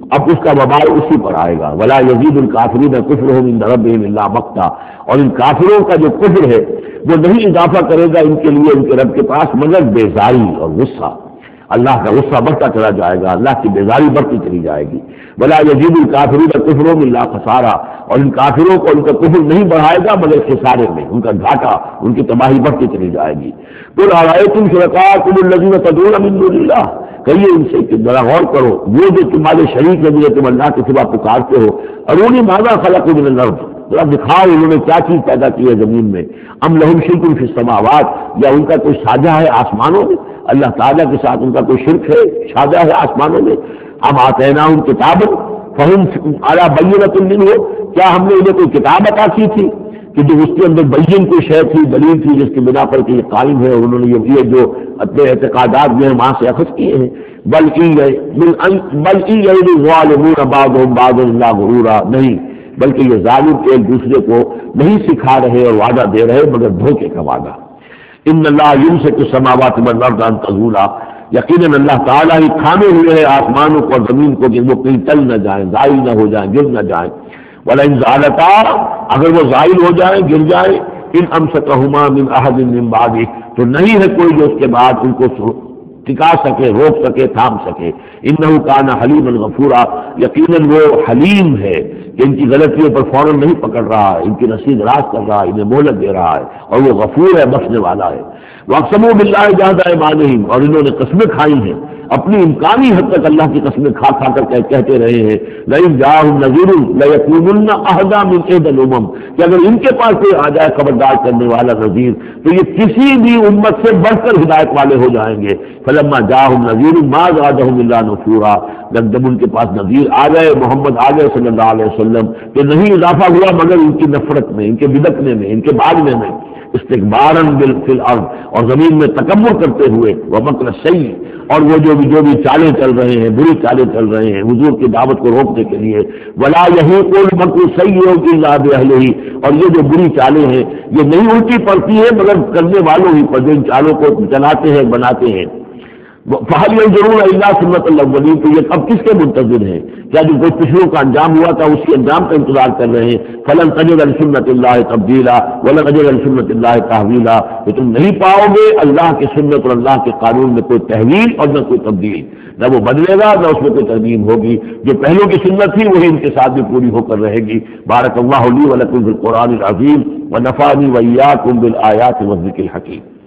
اب اس کا وبال اسی پر آئے گا. ولا یزید الکافرین کفرہم عند ربہم الا مقتا، اور ان کافروں کا جو کفر ہے وہ نہیں اضافہ کرے گا ان کے لیے ان کے رب کے پاس مگر بیزاری اور غصہ. اللہ کا غصہ بڑھتا چلا جائے گا، اللہ کی بیزاری بڑھتی چلی جائے گی. ولا یزید الکافرین کفرہم الا خسارا، اور ان کافروں کو ان کا کفر نہیں بڑھائے گا مگر خسارے میں، ان کا گھاٹا، ان کی تباہی بڑھتی چلی جائے گی. قل ارأیتم شرکاءکم الذین تدعون من دون اللہ، کہیے ان سے کہ ذرا غور کرو وہ جو تمہارے شریک ہے جنہیں تم اللہ کے سوا پکارتے ہو، ارونی ماذا خلقوا من الارض، ذرا دکھاؤ انہوں نے کیا چیز پیدا کی ہے زمین میں. ام لہم شرک فی السماوات، یا ان کا کوئی ساجہ ہے آسمانوں میں، اللہ تعالیٰ کے ساتھ ان کا کوئی شرک ہے، ساجہ ہے آسمانوں میں. ام آتیناہم کتابا فہم علی بینۃ منہ، کیا ہم نے انہیں کوئی کتاب عطا کی تھی کہ جو اس کے اندر بین کوئی شے تھی، دلیل تھی جس کی بنا پر کہ یہ قائم ہے، اور انہوں نے یہ جو اپنے اعتقادات جو ہیں وہاں سے اخذ کیے ہیں. بلکہ الظالمون بعضهم بعضا الا غرورا، نہیں بلکہ یہ ظالم ایک دوسرے کو نہیں سکھا رہے اور وعدہ دے رہے مگر دھوکے کا وعدہ. ان اللہ یمسک السماوات والارض ان تزولا، یقیناً اللہ تعالیٰ ہی تھامے ہوئے ہے آسمانوں کو اور زمین کو کہ وہ کہیں ٹل نہ جائیں، زائل نہ ہو جائیں، گر نہ جائیں. وَلَئِنْ زَالَتَا، اگر وہ زائل ہو جائیں، گر جائیں، ان امسکہما من احد من بعدہ، تو نہیں ہے کوئی جو اس کے بعد ان کو ٹکا سکے، روک سکے، تھام سکے. انہ کان حلیما غفورا، یقیناً وہ حلیم ہے کہ ان کی غلطیوں پر فوراً نہیں پکڑ رہا ہے، ان کی رسید راست کر رہا ہے، انہیں مہلت دے رہا ہے، اور وہ غفور ہے، بخشنے والا ہے. واقسموا باللہ جہد ایمانہم، اور انہوں نے قسمیں کھائی ہیں اپنی امکانی حد تک اللہ کی قسمیں کھا کھا کر کہتے رہے ہیں لئن جاءہم نذیر لیکونن اہدی من احدی الامم، کہ اگر ان کے پاس کوئی آ جائے خبردار کرنے والا نذیر تو یہ کسی بھی امت سے بڑھ کر ہدایت والے ہو جائیں گے. فلما جاءہم نذیر ما زادہم الا نفورا، جب ان کے پاس نذیر آ گئے، محمد آ گئے صلی اللہ علیہ وسلم، تو نہیں اضافہ ہوا مگر ان کی نفرت میں، ان کے بدکنے میں، ان کے بھاگنے میں، استکباراً فی الارض، اور زمین میں تکبر کرتے ہوئے، ومکر السیء، اور وہ جو بھی جو بھی چالیں چل رہے ہیں، بری چالیں چل رہے ہیں حضور کی دعوت کو روکنے کے لیے. ولا یحیق المکر السیء الا باہلہ، اور یہ جو بری چالیں ہیں یہ نہیں الٹی پڑتی ہے مگر کرنے والوں ہی پر، جو ان چالوں کو چلاتے ہیں، بناتے ہیں. فہل ينظرون الا سنت الاولین، تو یہ اب کس کے منتظر ہیں؟ کیا جو کوئی پچھلوں کا انجام ہوا تھا اسی انجام کا انتظار کر رہے ہیں؟ فلن تجد لسنت اللہ تبدیلا ولن تجد لسنت اللہ تحویلا، تو تم نہیں پاؤ گے اللہ کی سنت اور اللہ کے قانون میں کوئی تحویل اور نہ کوئی تبدیل، نہ وہ بدلے گا نہ اس میں کوئی ترمیم ہوگی. جو پہلوں کی سنت تھی وہی ان کے ساتھ بھی پوری ہو کر رہے گی. بارک اللہ لی ولکم فی القرآن العظیم ونفعنی وإیاکم بالآیات والذکر الحکیم.